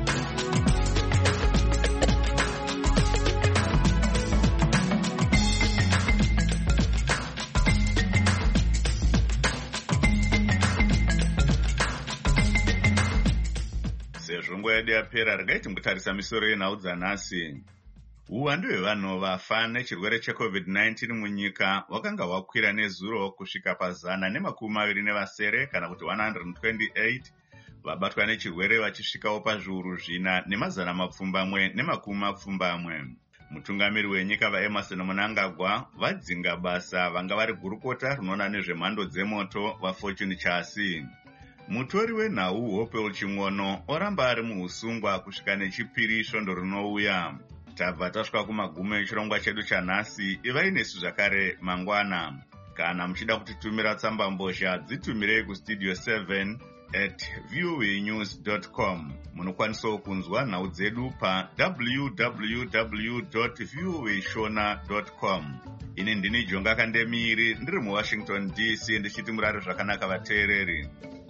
Sezvo nguva yedu yapera, regai tingotarisa misoro yenhau dzanhasi. Uwandu hwevanhu vafa nechirwere cheCovid nineteen munyika wakanga wakwira nezuro kusvika pazana nemakumi maviri nevasere kana kuti one hundred twenty-eight, vabatwa nechirwere vachisvikawo pazviuru zvina nemazana mapfumbamwe nemakumi mapfumbamwe. Mutungamiri wenyika vaEmerson Mnangagwa vadzinga basa vanga vari gurukota rinoona nezvemhando dzemoto vaFortune Chasi. Mutori wenhau Hopewell Ching'ono oramba ari muusungwa kusvika nechipiri svondo rinouya. Tabva tasvika kumagumo echirongwa chedu chanhasi. Ivai nesu zvakare mangwana. Kana muchida kutitumira tsambambozha dzitumirei kustudio seven at voanews dot com. Munokwanisawo kunzwa nhau dzedu pa w w w dot voa shona dot com. Ini ndini Jonga Kandemiri ndiri muWashington D C ndichiti murare zvakanaka vateereri.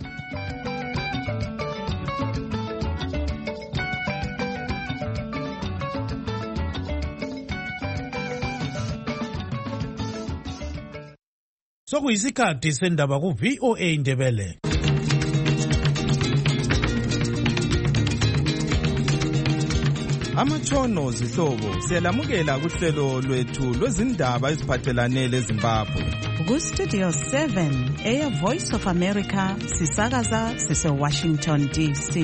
Sokuyisikhathi sendaba ku V O A Ndebele.
Amatshono zihlobo siyalamukela kuhlelo lwethu lwezindaba eziphathelane leZimbabwe.
Ku Studio seven eya Voice of America sisakaza sise Washington D C.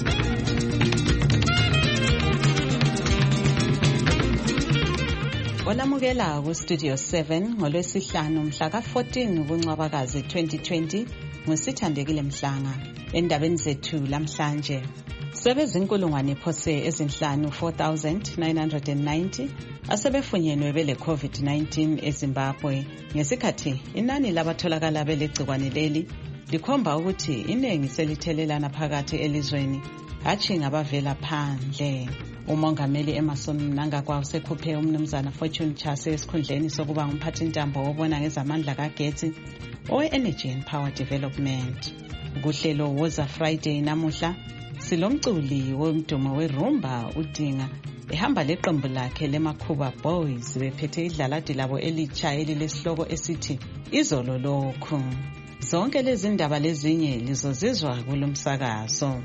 Olamukela ku Studio seven ngolwesihlanu mhla ka fourteen kuNcwabakazi twenty twenty ngosithandekile Mhlanga. Endabeni zethu lamhlanje sebezinkulungwane phose ezinhlanu four thousand nine hundred ninety asebefunyenwe bele COVID nineteen eZimbabwe. Ngesikhathi inani labatholakala belegcikwane leli likhomba ukuthi iningi selithelelana phakathi elizweni hatshi ngabavela phandle. Umongameli Emerson Mnangagwa usekhuphe umnumzana Fortune Chase esikhundleni sokuba ngumphathintambo obona ngezamandla kagetsi owe-Energy and Power Development. Kuhlelo Woza Friday namuhla silomculi womdumo werumba uDinga ehamba leqembu lakhe leMakhuba Boys bephethe idlaladi labo elitsha elilesihloko esithi Izolo Lokhu. Zonke lezi ndaba lezinye lizozizwa kulomsakazo.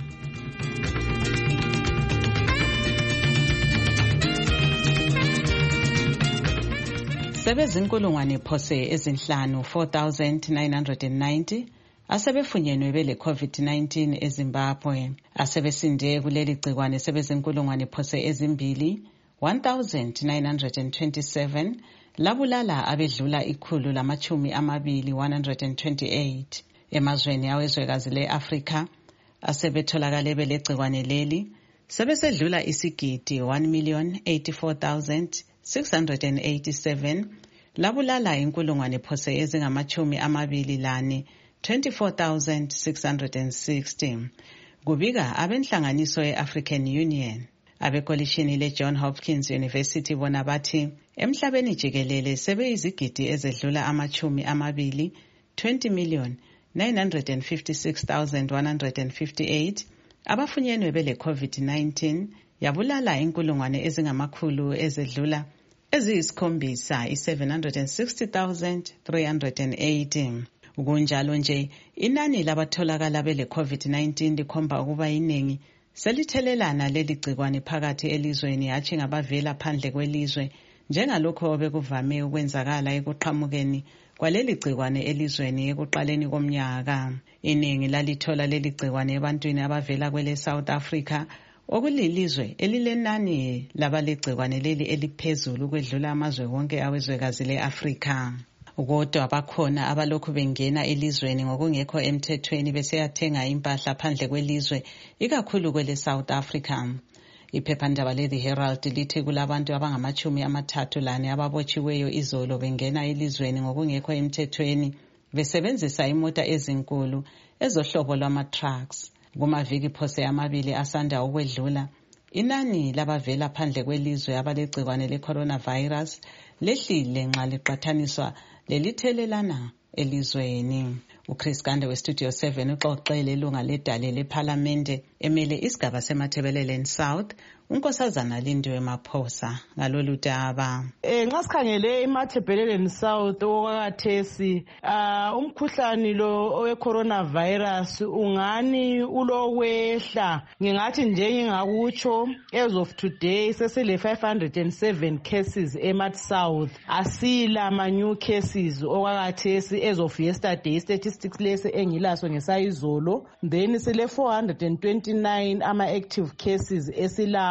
Sebezinkulungwane phose ezinhlanu four thousand nine hundred ninety asebefunyenwe bele COVID nineteen eZimbabwe. Asebesinde kuleli gcikwane sebezinkulungwane phose ezimbili one thousand nine hundred twenty-seven labulala abedlula ikhulu lamachumi amabili one hundred twenty-eight. Emazweni awezwekazi le-Afrika asebetholakale bele gcikwane leli sebesedlula isigidi one million eighty-four thousand six hundred eighty-seven labulala inkulungwane phose ezingamachumi amabili lane twenty-four thousand six hundred sixty. Kubika abenhlanganiso ye-African Union. Abekolishini le-John Hopkins University bona bathi emhlabeni jikelele sebeyizigidi ezedlula amachumi amabili twenty million nine hundred fifty-six thousand one hundred fifty-eight abafunyenwe bele COVID nineteen yabulala inkulungwane ezingamakhulu ezedlula eziyisikhombisa i-seven hundred sixty thousand three hundred eighty. Kunjalo nje inani labatholakala bele COVID nineteen likhomba ukuba iningi selithelelana leli gcikwane phakathi elizweni hatshi ngabavela phandle kwelizwe njengalokho obekuvame ukwenzakala ekuqhamukeni kwaleli gcikwane elizweni ekuqaleni komnyaka. Iningi lalithola leli gcikwane ebantwini abavela kwele South Africa okulilizwe elilenani labalegcikwane leli eliphezulu kwedlula amazwe wonke awezwekazi le-Afrika. Kodwa bakhona abalokhu bengena elizweni ngokungekho emthethweni beseyathenga impahla phandle kwelizwe ikakhulu kwele South Africa. Iphephandaba le-The Herald lithi kulabantu abangamachumi amathathu lane ababotshiweyo izolo bengena elizweni ngokungekho emthethweni besebenzisa imota ezinkulu ezohlobo lwama-trucks. Kumaviki phose amabili asanda ukwedlula inani labavela phandle kwelizwe abalegcikwane le-coronavirus lehlile nxa liqathaniswa lelithelelana elizweni. uChris Gande weStudio seven uxoxele ilunga ledale lephalamende emele isigaba semathebeleleni South unkosazana Lindiwe Maphosa ngalolu daba.
Eh nxa sikhangele emathebeleleni South okwakathesi uh, umkhuhlane lo owe coronavirus ungani ulokwehla. Ngingathi nje ngingakutsho as of today sesile five hundred seven cases emat South. Asila ama new cases okwakathesi as of yesterday statistics lesi engilaso ngesayizolo. Then sile four hundred twenty-nine ama active cases esilawo.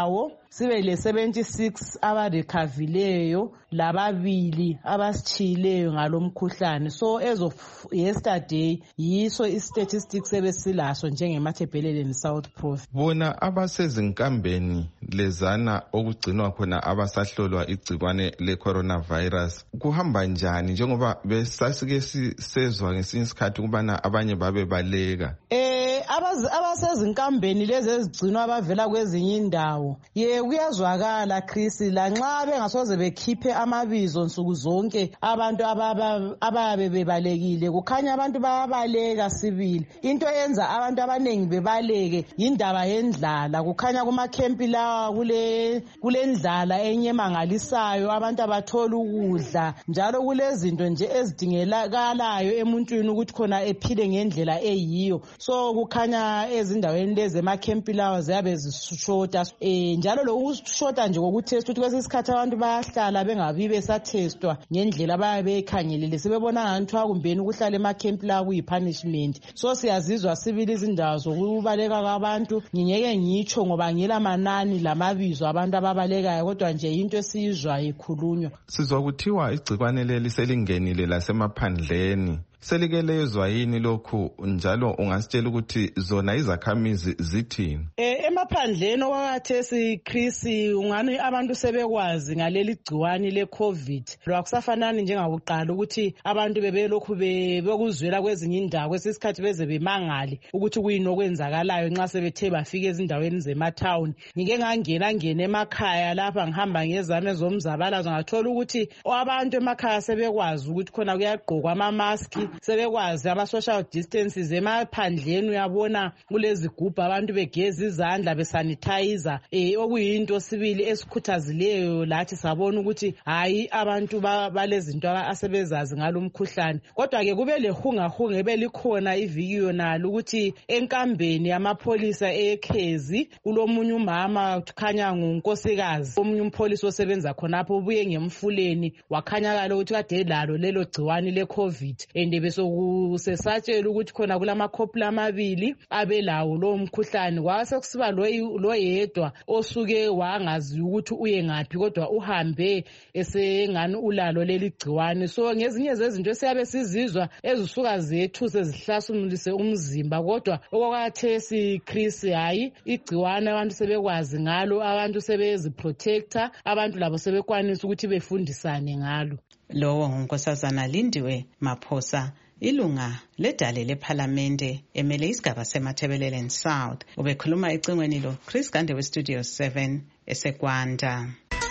sibe le seventy-six abarekhavileyo lababili abasichileyo ngalomkhuhlane. So as of yesterday yiso i-statistics ebesilaso njengemathebheleleni South Province.
Bona abasezinkambeni lezana okugcinwa khona abasahlolwa igcikwane le-coronavirus kuhamba njani njengoba besasike sezwa ngesinye isikhathi kubana abanye babe baleka?
Eh abasezinkambeni lezi ezigcinwa abavela kwezinye indawo ye kuyazwakala Chris lanxa bengasoze bekhiphe amabizo nsuku zonke abantu ababe bebalekile kukhanya abantu bayabaleka sibili. Into yenza abantu abanengi bebaleke indaba yendlala. Kukhanya kuma camp lawa kule kulendlala enyemangalisayo, abantu abathola ukudla njalo kulezinto nje ezidingelakalayo emuntwini ukuthi khona ephile ngendlela eyiyo. So kukhanya ezindaweni lezi emakhempi lawa ziyabe zishota eh njalo lo ukushota nje kokutest ukuthi kwesikhathi abantu bayahlala bengabi besatestwa ngendlela ababe bekhangelele sebebona ngathi akumbeni ukuhlala emakhempi lawa kuyipunishment. So siyazizwa sibili izindawo zokubaleka kwabantu ngingeke ngitsho ngoba ngela manani lamabizo abantu ababalekayo kodwa nje into esizwa ikhulunywa.
Sizwa kuthiwa igcikwane leli selingenile lasemaphandleni. Selikelezwa yini lokhu njalo ungasitshela ukuthi zona izakhamizi zithini?
Eh emaphandleni okwakhathesi Chris ungani abantu sebekwazi ngaleli gciwane le-COVID. Lwakusafanani njengakuqala ukuthi abantu bebelokhu bekuzwela kwezinye indawo kwesikhathi beze bemangale ukuthi kuyini okwenzakalayo nxa sebethe bafika ezindaweni zematown. Ngike ngangena ngene emakhaya lapha ngihamba ngezame zomzabalazo ngathola ukuthi abantu emakhaya sebekwazi ukuthi khona kuyagqokwa ama mask, sebekwazi ama social distances. Emaphandleni uyabona kulezigubhu abantu begeza izandla besanitizer eh okuyinto sibili esikhuthazileyo lathi sabona ukuthi hayi abantu balezinto asebezazi ngalomkhuhlane. Kodwa ke kube lehungahunga ebelikhona iviki yona ukuthi enkambeni amapolisa ekhezi kulomunye umama kukhanya ngunkosikazi omunye umpolisi osebenza khonapho ubuye ngemfuleni wakhanyakala ukuthi kade lalo lelo gciwane le-COVID and besokusesatshela ukuthi khona kulamakhopula amabili abelawo lo mkhuhlane. Kwase kusiba lo yedwa osuke wangazi ukuthi uye ngaphi kodwa uhambe esengani ulalo leli gciwane. So ngezinye zezinto siyabe sizizwa ezisuka zethu sezihlasimulise umzimba kodwa okwakhathesi Chris hayi igciwane abantu sebekwazi ngalo, abantu sebeziprotector, abantu labo sebekwanisa ukuthi befundisane ngalo.
Lowo ngunkosazana Lindiwe Maphosa, ilunga ledale lephalamende emele isigaba seMathebeleleni South. Ubekhuluma ecingweni lo Chris Gande we Studio seven esekwanda.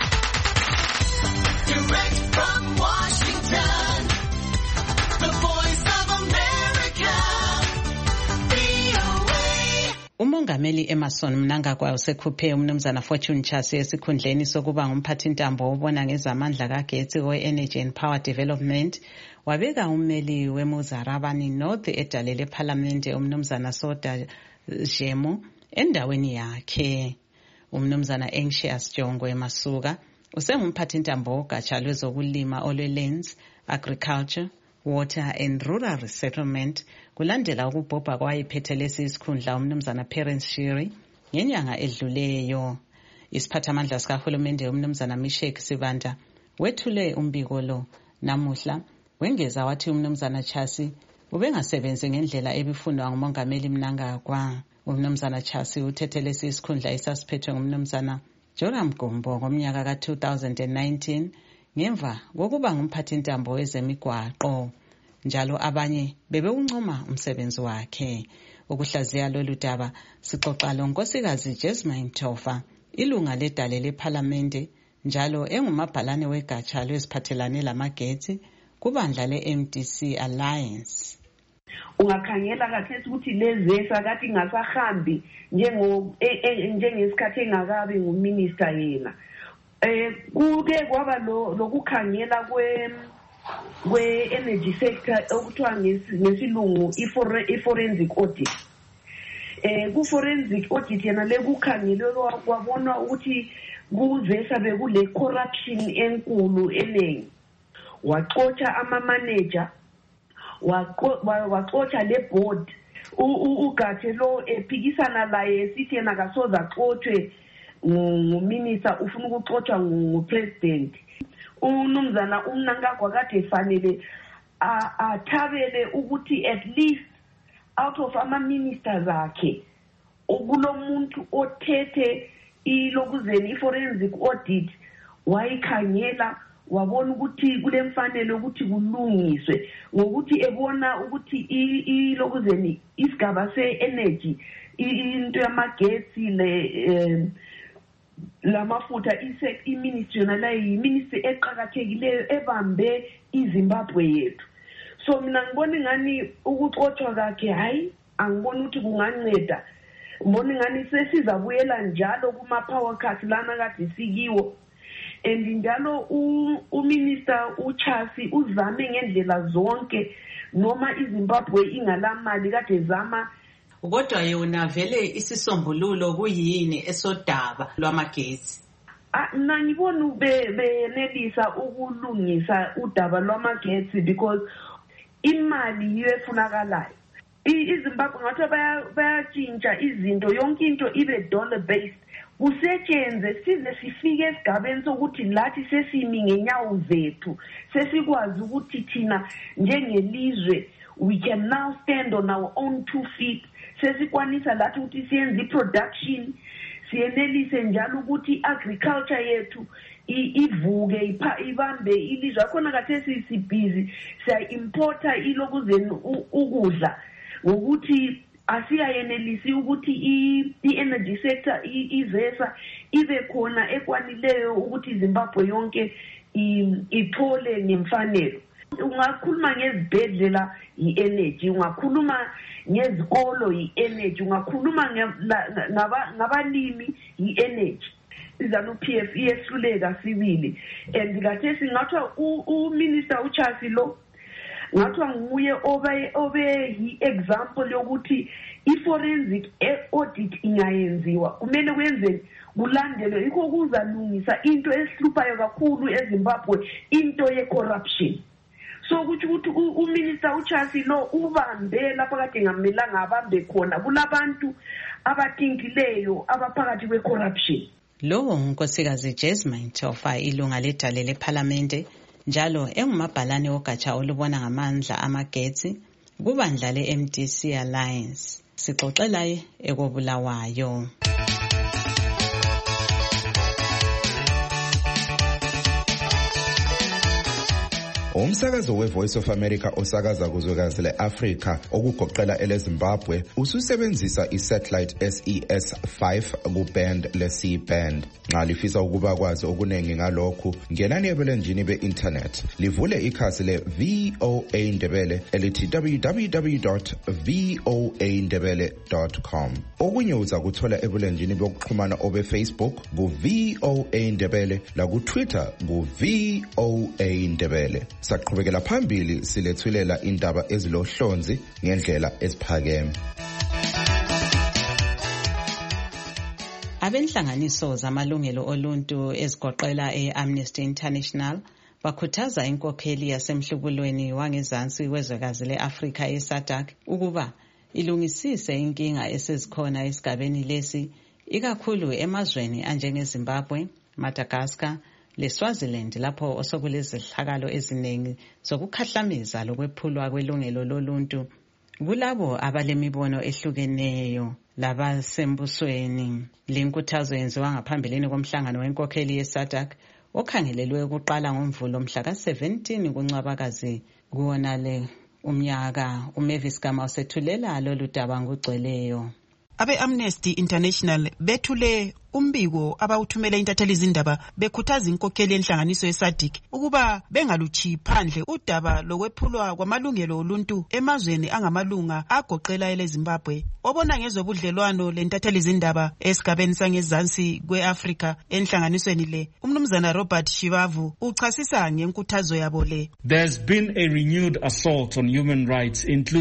Direct from Washington, the voice of America, V O A. Umongameli Emerson Mnangagwa usekhuphe umnumzana Fortune Chasi esikhundleni sokuba ngumphathintambo obona ngezamandla kagetsi we-Energy and Power Development. Wabeka ummeli weMuzarabani North edale lephalamende umnumzana Soda Jemo endaweni yakhe. Umnumzana Anxious Jongwe Masuka usengumphathintambo ogatsha lwezokulima olwe-Lands, Agriculture, Water and Rural Resettlement kulandela ukubhobha kwayiphethe lesi isikhundla umnumzana Parents Shiri ngenyanga edluleyo. Isiphathamandla sikahulumende umnumzana Mishek Sibanda wethule umbiko lo namuhla wengeza wathi umnumzana Chasi ubengasebenzi ngendlela ebifunwa ngumongameli Mnangagwa. Umnumzana Chasi uthethe lesi isikhundla esasiphethwe ngumnumzana Joram Gombo ngomnyaka ka two thousand nineteen ngemva kokuba ngumphathintambo wezemigwaqo, njalo abanye bebewuncoma umsebenzi wakhe. Ukuhlaziya lolu daba sixoxa lo nkosikazi Jasmine Tofa, ilunga ledale lephalamende njalo engumabhalane wegatsha lweziphathelane lamagetsi kubandla le-M D C Alliance.
Ungakhangela kahle ukuthi lezi akathi ingasahambi njengo njengesikhathi engakabi nguminister yena. Eh kuke kwaba lo lokukhangela kwe kwe energy sector okuthiwa ngesilungu i-forensic audit. Eh ku forensic audit yana lekukhangelelwa kwabona ukuthi kuzesa bekule corruption enkulu enengi. Waxotsha ama manager, waxotsha le board ugathe lo ephikisana laye sithi yena kasoza axothwe nguminister ufuna ukuxoxwa ngupresident, uNumzana uMnangagwa kade efanele athabele ukuthi at least out of ama-ministers akhe kulomuntu othethe ilokuzeni i-forensic audit wayikhangela wabona ukuthi kulemfanele ukuthi kulungiswe ngokuthi ebona ukuthi ilokuzeni isigaba se-energy into yamagetsi le lamafutha i-ministry yona la yi-ministry eqakathekileyo ebambe iZimbabwe yethu. So mina ngibona ngani ukuxoxwa kakhe hayi angibona ukuthi kunganceda. Ngibona ngani sesizabuyela njalo kuma power cut lana kade sikiwo. And njalo uminister uChasi uzame ngendlela zonke noma iZimbabwe ingalamali kade zama,
kodwa yona vele isisombululo kuyini esodaba lwamagesi.
Na ngibona benelisa ukulungisa udaba lwamagesi because imali yiyo efunakalayo. iZimbabwe ngathi bayatshintsha izinto, yonke into ibe dollar based, kusetshenzwe size sifike esigabeni sokuthi lathi sesimi ngenyawo zethu, sesikwazi ukuthi thina njengelizwe we can now stand on our own two feet. Sesikwanisa lathi ukuthi siyenze i-production, siyenelise njalo ukuthi agriculture yethu ivuke ibambe ilizwe. Akhona kade sisibhizi siya-importa ilokuzeni ukudla ngokuthi asiyayenelisi ukuthi i-energy sector izesa ibe khona ekwanileyo ukuthi iZimbabwe yonke ithole ngemfanelo. Ungakhuluma ngezibhedlela i-energy, ungakhuluma ngezikolo i-energy, ungakhuluma ngabalimi i-energy. Izanu P F iyehluleka sibili, and kade singathwa uminister uChasi lo ngathwa nguye obe obe yi-example yokuthi i-forensic audit ingayenziwa, kumele kwenze kulandelwe, yikho kuzalungisa into esihluphayo kakhulu eZimbabwe, into ye-corruption. So ukuthi ukuthi uminister uChasi lo ubambe lapha kade ngamelanga abambe khona, kulabantu abathinkileyo abaphakathi kwe-corruption.
Lo unkosikazi Jasmine Tofa, ilunga ledale leParlamente njalo engumabhalane wogatsha olubona ngamandla amagetsi kubandla le-M D C Alliance. Sixoxelaye ekobulawayo.
Umsakazo we-Voice of America osakaza kuzwekazi le-Afrika okugoqela eleZimbabwe ususebenzisa i-satellite S E S five ku-band le-C band. Nxa lifisa ukuba kwazi okuningi ngalokhu, ngenani ebulenjini be-internet livule ikhasi le-V O A Ndebele elithi w w w dot voa ndebele dot com. Okunye uza kuthola ebulenjini bokuxhumana obe-Facebook ku-V O A Ndebele laku-Twitter ku-V O A Ndebele. Saqhubekela phambili silethulela indaba ezilohlonzi ngendlela eziphakeme.
Abenhlanganiso zamalungelo oluntu ezigoqela e-Amnesty International bakhuthaza inkokheli yasemhlubulweni wangezansi kwezwekazi le-Afrika e-SADC ukuba ilungisise inkinga esezikhona esigabeni lesi, ikakhulu emazweni anjengeZimbabwe, Madagascar leSwaziland lapho osokulezehlakalo eziningi zokukhahlameza lokwephulwa kwelungelo loluntu kulabo abalemibono ehlukeneyo labasembusweni. Le nkuthazo yenziwa ngaphambilini komhlangano wenkokheli ye-SADC okhangelelwe ukuqala ngoMvulo mhla ka-seventeen kuNcwabakazi kuwonale umnyaka. uMavis Gama usethulela lolu daba ngugcweleyo.
Abe-Amnesty International bethule umbiko abawuthumele intatheli zindaba bekhuthaza inkokheli yenhlanganiso ye-SADC ukuba bengaluchi phandle udaba lokwephulwa kwamalungelo oluntu emazweni angamalunga agoqela eleZimbabwe. Obona ngezobudlelwano lentatheli zindaba esigabeni sangezansi kwe-Afrika enhlanganisweni le, umnumzana Robert Shivavu uchasisa ngenkuthazo yabo le.
There's been a renewed assault on human rights, including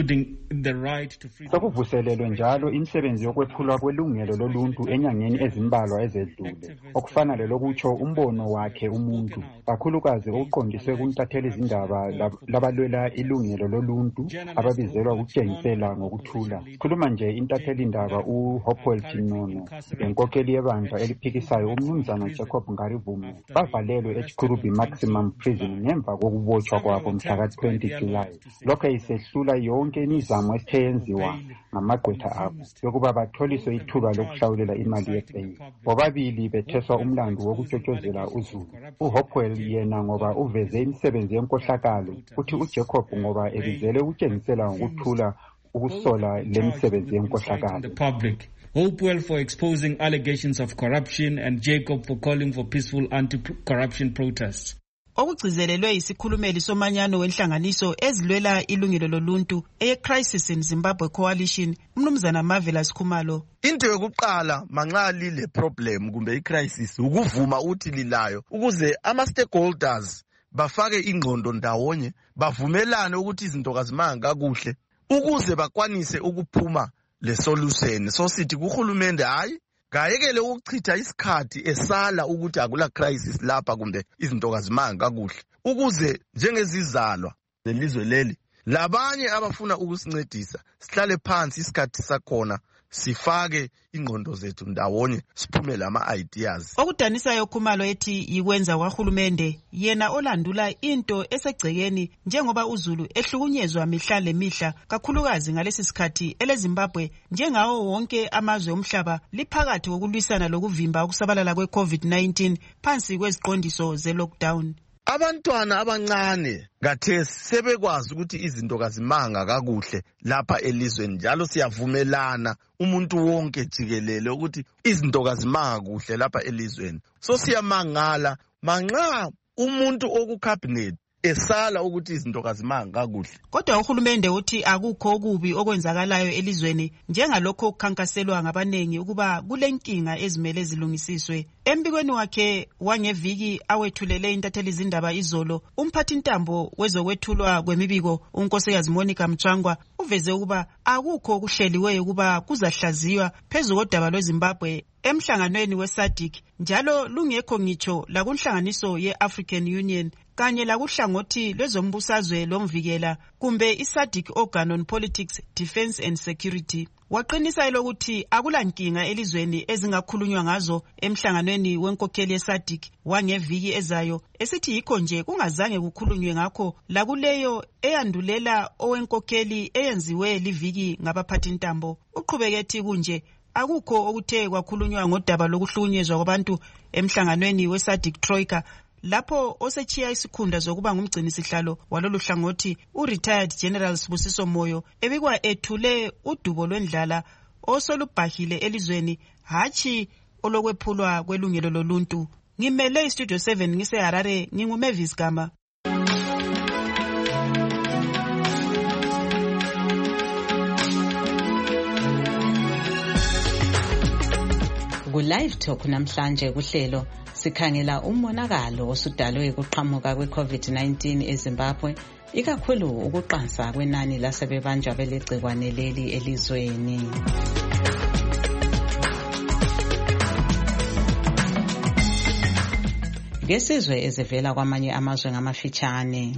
Sokuvuselelwe njalo imisebenzi yokwephulwa kwelungelo loluntu enyangeni ezimbalwa ezedlule, okufana lelokutsho umbono wakhe umuntu, kakhulukazi okuqondiswe kuntatheli izindaba labalwela ilungelo loluntu ababizelwa ukutshengisela ngokuthula. Khuluma nje intatheli indaba uHopewell Chinono lenkokheli yebandla eliphikisayo umnumzana Jacob Ngarivumo bavalelwe eChikurubi Maximum Prison ngemva kokubotshwa kwabo mhla ka twenty July. Lokho isehlula yonke imizamo ethe yenziwa ngamagqwetha abo yokuba batholiswe ithuba lokuhlawulela imali yebail. Bobabili betheswa umlandu wokutshotshozela uZulu. uHopewell yena ngoba uveze imisebenzi yenkohlakalo, uthi uJacob ngoba ebizele ukutshengisela ngokuthula ukusola lemisebenzi yenkohlakalo.
Hopewell for exposing allegations of corruption and Jacob for calling for peaceful anti-corruption protests.
Okugcizelelwe isikhulumeli somanyano wenhlanganiso ezilwela ilungelo loluntu eye-Crisis in Zimbabwe Coalition, umnumzana Marvelous Khumalo.
Into yokuqala manxa lile problem kumbe i-crisis ukuvuma uthi lilayo ukuze ama-stakeholders bafake ingqondo ndawonye, bavumelane ukuthi izinto kazimanga kakuhle ukuze bakwanise ukuphuma le solution. So sithi kuhulumende hayi kayekele ukuchitha isikhathi esala ukuthi akula crisis lapha kumbe izinto kazimanga kakuhle, ukuze njengezizalwa zelizwe leli labanye abafuna ukusincedisa sihlale phansi isikhathi sakhona sifake ingqondo zethu ndawonye siphume lama ideas.
Okudanisayo Khumalo ethi yikwenza kwahulumende yena olandula into esegcekeni njengoba uZulu ehlukunyezwa mihla lemihla kakhulukazi ngalesi sikhathi eleZimbabwe njengawo wonke amazwe omhlaba liphakathi kokulwisana lokuvimba ukusabalala kwe-COVID nineteen phansi kweziqondiso ze-lockdown.
Abantwana abancane ngathesi sebekwazi ukuthi izinto kazimanga kakuhle lapha elizweni, njalo siyavumelana umuntu wonke jikelele ukuthi izinto kazimanga kuhle lapha elizweni. So siyamangala manxa umuntu okucabinet esala ukuthi izinto kazimanga kakuhle.
Kodwa uhulumende uthi akukho okubi okwenzakalayo elizweni njengalokho okukhankaselwa ngabanengi ukuba kulenkinga ezimele zilungisiswe. Embikweni wakhe wangeviki awethulele intatheli izindaba izolo, umphathintambo wezokwethulwa kwemibiko unkosikazi Monica Mchangwa uveze ukuba akukho okuhleliweyo ukuba kuzahlaziywa phezu kodaba lweZimbabwe emhlanganweni we-SADC, njalo lungekho ngitsho lakunhlanganiso ye-African Union kanye lakuhlangothi lwezombusazwe lomvikela kumbe i-SADC Organ on Politics, Defence and Security. Waqinisa elokuthi akulankinga elizweni ezingakhulunywa ngazo emhlanganweni wenkokheli ye-SADC wangeviki ezayo, esithi yikho nje kungazange kukhulunywe ngakho lakuleyo eyandulela owenkokheli eyenziwe liviki ngabaphathintambo. Uqhubeke kunje akukho okuthe kwakhulunywa ngodaba lokuhlukunyezwa kwabantu emhlanganweni we-SADC Troika, lapho osechiya isikhundla zokuba ngumgcini sihlalo walolu hlangothi u-retired General Sibusiso Moyo ebikwa ethule udubo lwendlala osolubhahile elizweni, hachi olokwephulwa kwelungelo loluntu. Ngimele iStudio seven ngise-Harare, nginguMavis Gama.
Ku-Live Talk namhlanje kuhlelo sikhangela umonakalo osudalwe ukuqhamuka kwe-COVID nineteen eZimbabwe, ikakhulu ukuqansa kwenani lasebebanjwa belegcikwane leli elizweni. Ngesizwe ezivela kwamanye amazwe ngamafitshane.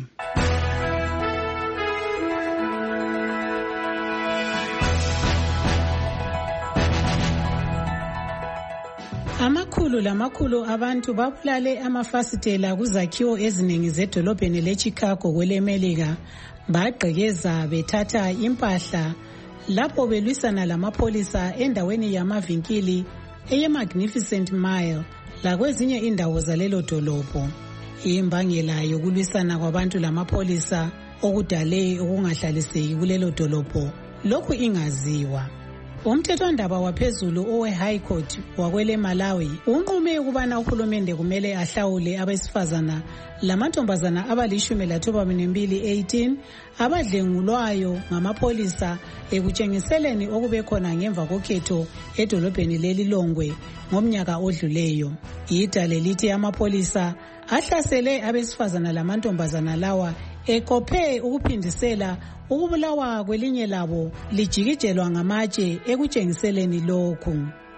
Amakhulu lamakhulu abantu babulale amafasitela kuzakhiwo eziningi zedolobheni leChicago kwelemelika, bagqekeza bethatha impahla lapho belwisana lamapholisa endaweni yamavinkili eye-Magnificent Mile lakwezinye indawo zalelo dolobho. Imbangela yokulwisana kwabantu lamapholisa okudale ukungahlaliseki kulelo dolobho lokhu ingaziwa. Umthethwandaba waphezulu owe-High Court wakwele Malawi unqume ukubana uhulumende kumele ahlawule abesifazana lamantombazana abalishumi lathoba-mbili eighteen abadlengulwayo ngamapholisa ekutshengiseleni okubekhona ngemva kokhetho edolobheni leli Longwe ngomnyaka odluleyo. Idale lithi amapholisa ahlasele abesifazana lamantombazana lawa eqophe ukuphindisela ukubulawa kwelinye labo lijikijelwa ngamatshe ekutshengiseleni lokhu.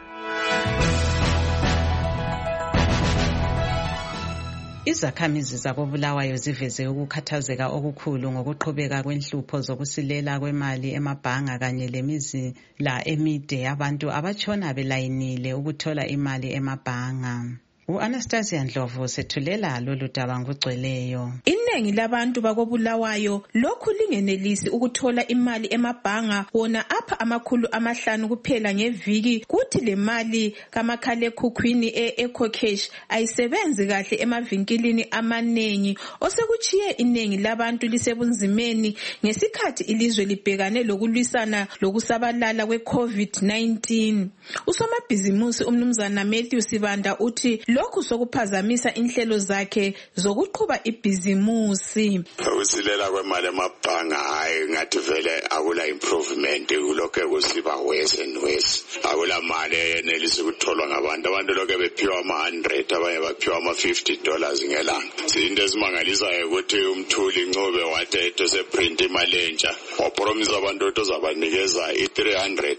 Izakhamizi zabobulawayo ziveze ukukhathazeka okukhulu ngokuqhubeka kwenhlupho zokusilela kwemali emabhanga kanye lemizila emide yabantu abatshona belayinile ukuthola imali emabhanga. U-Anastasia Ndlovu sethulela lolu daba ngokugcweleyo.
Iningi labantu bakobulawayo lokhu lingenelisi ukuthola imali emabhanga wona apha amakhulu amahlanu kuphela ngeviki, kuthi le mali kamakhalekhukhwini e-EcoCash ayisebenzi kahle emavinkilini amanengi osekuchiye iningi labantu lisebunzimeni ngesikhathi ilizwe libhekane lokulwisana lokusabalala kwe-COVID nineteen. Usomabhizimusi umnumzana Matthew Sibanda uthi lokhu sokuphazamisa inhlelo zakhe zokuqhuba ibhizimusi.
Ukusilela kwemali emabhanga hayi ngathi vele akula improvement, kulokho kusiba worse and worse. Akula mali enelisa ukutholwa ngabantu. Abantu lokho bephiwa ama one hundred, abanye baphiwa ama fifty dollars ngelanga. Into esimangalisayo ukuthi umthuli Ncube wathi etose print imali entsha, wapromise abantu ukuthi uzabanikeza i three hundred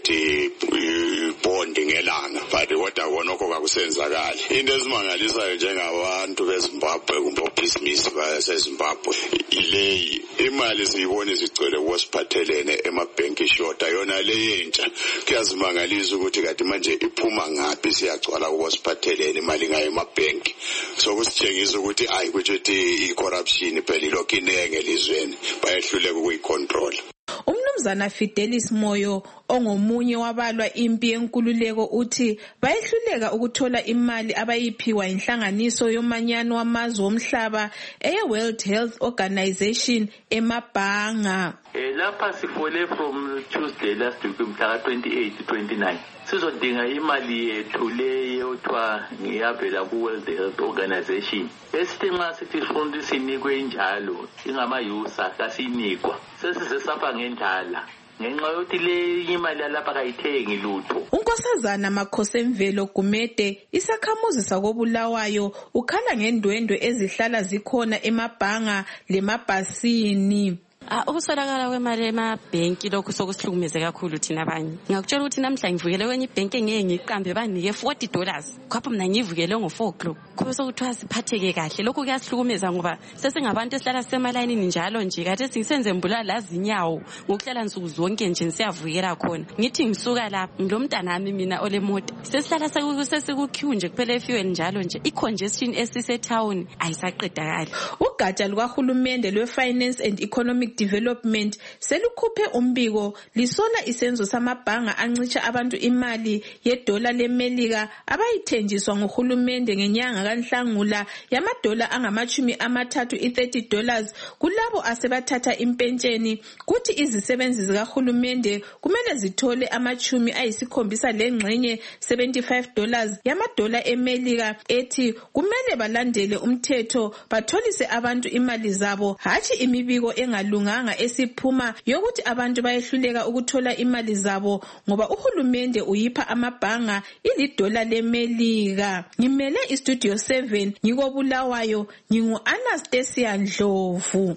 bond ngelanga, but kodwa konokho kakusenzakali. Into esimangalisayo njengabantu beZimbabwe kumbe obhizinisi baseZimbabwe ile imali siyibona izigcwele kwasiphathelene emabhenki shota, yona le yentsha kuyazimangalisa ukuthi kade manje iphuma ngaphi siyagcwala kwasiphathelene imali ngayo emabhenki. So kusitshengisa ukuthi ayi kuthi i-corruption phela ilokhu inenge elizweni, bayehluleka ukuyicontrol.
Umnumzana Fidelis Moyo ongomunye wabalwa impi yenkululeko uthi bayehluleka ukuthola imali abayiphiwa inhlanganiso yomanyano wamazwe omhlaba eye-World Health Organization emabhanga.
Lapha sifole from Tuesday last week mhla twenty-eight to twenty-nine sizodinga imali yethu leyo othiwa ngiyavela ku-World Health Organization. Esithi nxa sithi sifuna sinikwe njalo ingama-user kasinikwa sesize sapha ngendala ngenxa yokuthi le imali yalapha kayithengi lutho.
Unkosazana Makhosemvelo Gumede isakhamuzi sakobulawayo ukhala ngendwendwe ezihlala zikhona emabhanga lemabhasini.
Ah, ukuswelakala kwemali emabhenki lokhu sokusihlukumeze kakhulu thina abanye. Ngakutshela ukuthi namhla ngivukele kwenye ibhenki engeke ngiqambe banike forty dollars. Khapha mina ngivukele ngo four o'clock. Kube sokuthiwa siphatheke kahle. Lokhu kuyasihlukumeza ngoba sesingabantu esihlala sisemalayinini njalo nje kade sisenze mbulala lazinyawo ngokuhlala nsuku zonke nje siyavukela khona. Ngithi ngisuka lapha ngilomntana nami mina olemoto. Sesihlala sesikuqueue nje kuphela efuel njalo nje. I-congestion esise town ayisaqedakali.
Ugatsha lukahulumende lwe-Finance and Economic Development selukhuphe umbiko lisola isenzo samabhanga ancitsha abantu imali yedola leMelika abayithenjiswa ngohulumende ngenyanga kaNhlangula yamadola angamachumi amathathu i-thirty dollars kulabo asebathatha impentsheni, kuthi izisebenzi zikahulumende kumele zithole amachumi ayisikhombisa lengxenye seventy-five dollars yamadola eMelika ethi kumele balandele umthetho batholise abantu imali zabo, hatshi imibiko engalunganga esiphuma yokuthi abantu bayehluleka ukuthola imali zabo ngoba uhulumende uyipha amabhanga ilidola leMelika. Ngimele istudio seven ngikobulawayo, ngingu Anastasia Ndlovu.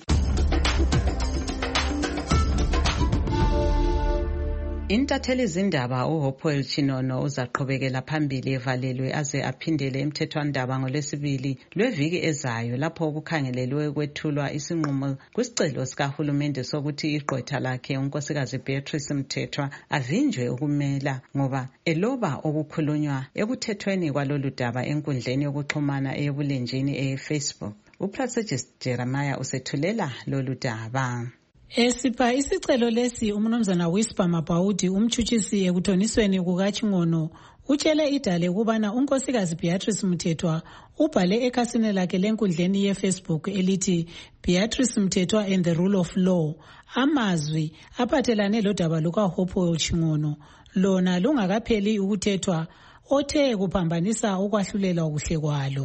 Intatheli zindaba uHopewell Chinono uzaqhubekela phambili evalelwe aze aphindele emthethwandaba ngolwesibili lweviki ezayo lapho kukhangelelwe kwethulwa isinqumo kwisicelo sikahulumende sokuthi igqwetha lakhe unkosikazi Beatrice Mthethwa avinjwe ukumela ngoba eloba okukhulunywa ekuthethweni kwalolu daba enkundleni yokuxhumana eyobulenjini eFacebook. uProsegist Jeremiah usethulela lolu daba.
Esipha isicelo lesi umnumzana Whisper Mabhaudi umtshutshisi ekuthonisweni kukaChingono utshele idale ukubana unkosikazi Beatrice Mthethwa ubhale ekhasini lakhe lenkundleni yeFacebook elithi Beatrice Mthethwa and the Rule of Law, amazwi aphathelane lodaba lukaHopewell Chingono lona lungakapheli ukuthethwa othe kuphambanisa ukwahlulelwa kuhle kwalo.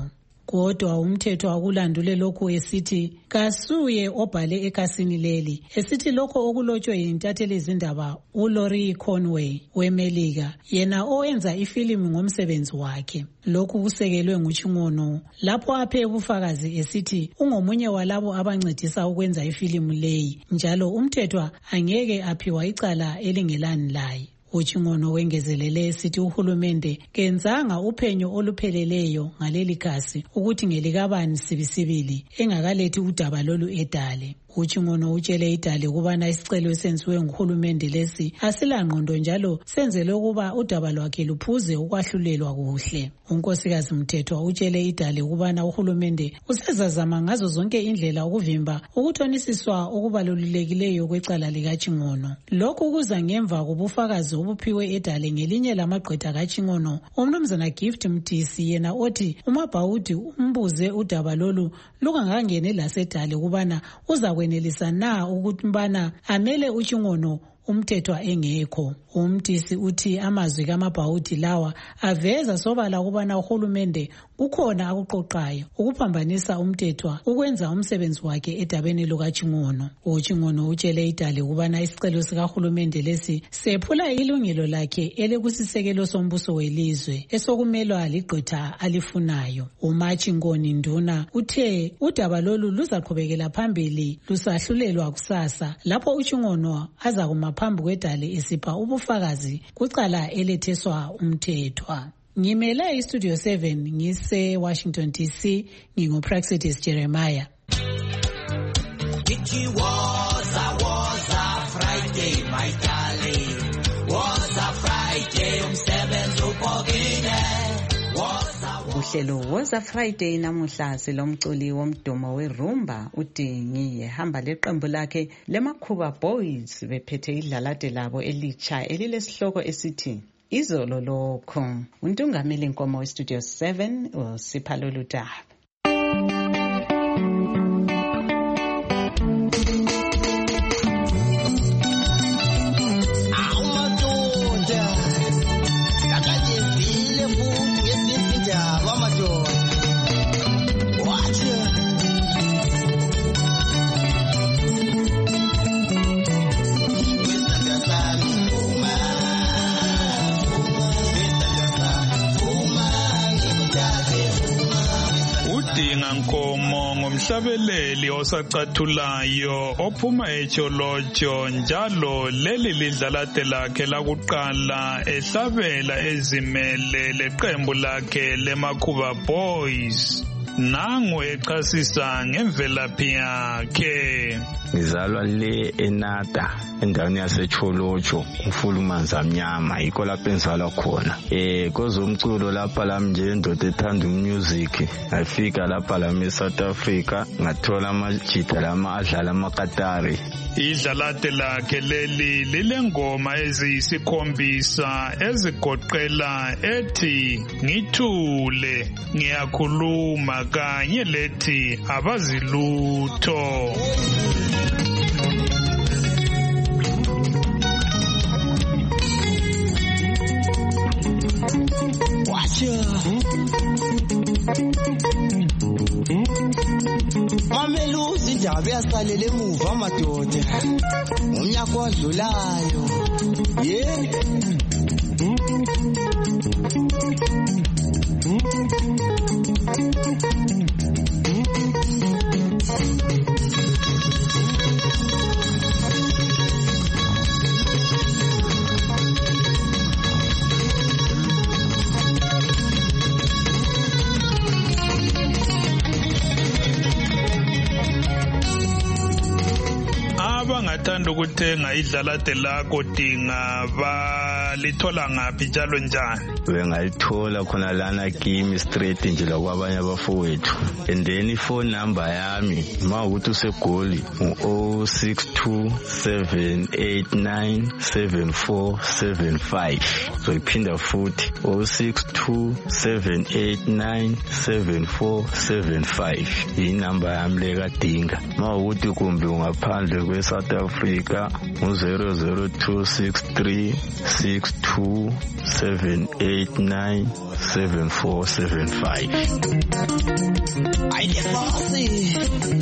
kodwa umthetho akulandule lokhu esithi kasuye obhale ekhasini leli esithi lokho okulotshwe yintatheli zindaba uLaurie Conway weMelika yena owenza ifilimu ngomsebenzi wakhe. Lokhu kusekelwe nguChingono lapho aphe ubufakazi esithi ungomunye walabo abancedisa ukwenza ifilimu leyi njalo umthetho angeke aphiwa icala elingelani laye. UChingono wengezelele esithi uhulumende kenzanga uphenyo olupheleleyo ngaleli khasi ukuthi ngelikabani sibisibili engakalethi udaba lolu edale. UChingono utshele idale ukubana isicelo esenziwe nguhulumende lesi asilangqondo njalo senzelwe ukuba udaba lwakhe luphuze ukwahlulelwa kuhle. Unkosikazi Mthethwa utshele idale ukubana uhulumende usezazama ngazo zonke indlela ukuvimba ukuthonisiswa okubalulekileyo kwecala likaChingono. Lokhu kuza ngemva kobufakazi obuphiwe edale ngelinye lamagqwetha kaChingono umnumzana Gift Mtisi yena othi uMabhawudi umbuze udaba lolu lungangangeni lasedale ukubana uza kwenelisa na ukuthi mbana amele uChingono umthethwa engekho. Umtisi uthi amazwi kaMabhawudi lawa aveza sobala ukubana uhulumende kukhona akuqoqayo ukuphambanisa umthethwa ukwenza umsebenzi wakhe edabeni lukaChingono. UChingono utshele idale ukubana isicelo sikahulumende lesi sephula ilungelo lakhe elekusisekelo sombuso welizwe esokumelwa ligqwetha alifunayo. uMachingoni Nduna uthe udaba lolu luzaqhubekela phambili lusahlulelwa kusasa lapho uChingono azakuma phambi kwedale esipha ubufakazi kucala eletheswa umthethwa. Ngimele iStudio seven ngise Washington D C nginguPraxidis Jeremiah.
It was a was a Friday my darling. Was a Friday umsebenzi ubhokile.
Uhlelo Woza Friday namuhla silomculi womdumo weRumba uDingi ehamba leqembu lakhe leMakhuba Boys bephethe idlalade labo elitsha elilesihloko esithi Izolo lokho. Untungameli Nkomo weStudio seven uSipha lolu daba.
Nkomo ngomhlabeleli osacathulayo ophuma echolotsho njalo leli lidlalade lakhe lakuqala ehlabela ezimele leqembu lakhe leMakhuba Boys. Nangu echasisa ngemvelaphi yakhe.
Ngizalwa le eNada endaweni yasecholotsho uFulumanza Mnyama yikho lapho enzalwa khona. Eh kozomculo lapha lami nje indoda ethanda umusic ngafika lapha lami eSouth Africa ngathola amajita lama adlala amakatari.
Idlalade lakhe leli lilengoma eziyisikhombisa ezigoqela ethi ngithule ngiyakhuluma kanye lethi abazilutho.
Mameluzi indaba yasalela emuva amadoda umnyaka odlulayo yeah
abangathanda ukuthenga idlalade lakho Dinga balithola ngaphi njalo njani?
Bengayithola khona lana Kimi Street nje la kwabanye abafowethu. And then iphone number yami mawukuthi usegoli u-zero six two seven eight nine seven four seven five. So iphinda futhi zero six two seven eight nine seven four seven five. Inamba yami leka Dinga. Mawukuthi kumbe ungaphandle kweSouth South Africa ngu zero zero two six three six two seven eight nine seven four seven five.
Ay, bossy.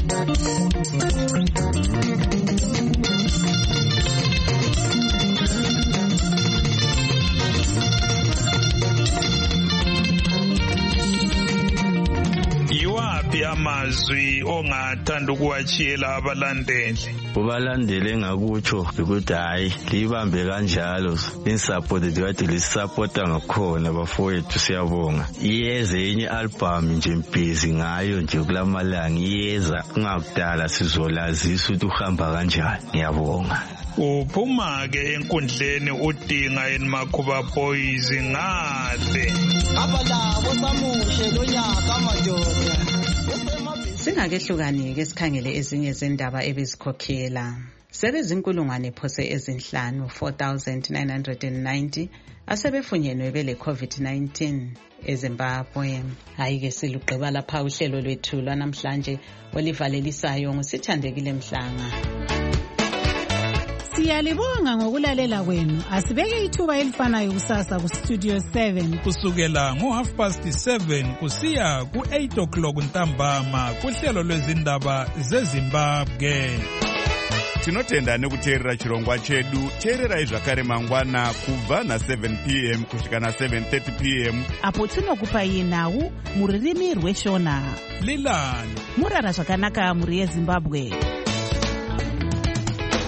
Yiwaphi amazwi ongathanda ukuwachiyela abalandeli?
Ubalandele ngakutsho ukuthi hayi libambe kanjalo insupport kade lisupporta ngakhona bafowethu siyabonga. Iyeze enye album nje mphizi ngayo nje kulamalanga iyeza kungakudala sizolazisa ukuthi uhamba kanjani. Ngiyabonga.
Uphuma ke enkundleni udinga enmakhuba boys ngale.
Abala bosamushe lonyaka madoda.
Singakehlukani-ke sikhangele ezinye zendaba ebezikhokhela. Sebezinkulungwane phose ezinhlanu four thousand nine hundred ninety asebefunyenwe bele COVID nineteen eZimbabwe. Hayi-ke silugqiba lapha uhlelo lwethu lwanamhlanje olivalelisayo nguSithandekile Mhlanga.
Siyalibonga ngokulalela kwenu. Asibeke ithuba elifanayo kusasa ku Studio seven
kusukela ngo half past seven kusiya ku eight o'clock ntambama kuhlelo lwezindaba zeZimbabwe.
Tinotenda nekuteerera chirongwa chedu. Teererai zvakare mangwana kubva na seven p m kusvika na seven thirty p m
apo tinokupai nhau muririmi rweshona.
Lilani
murara zvakanaka muri yeZimbabwe.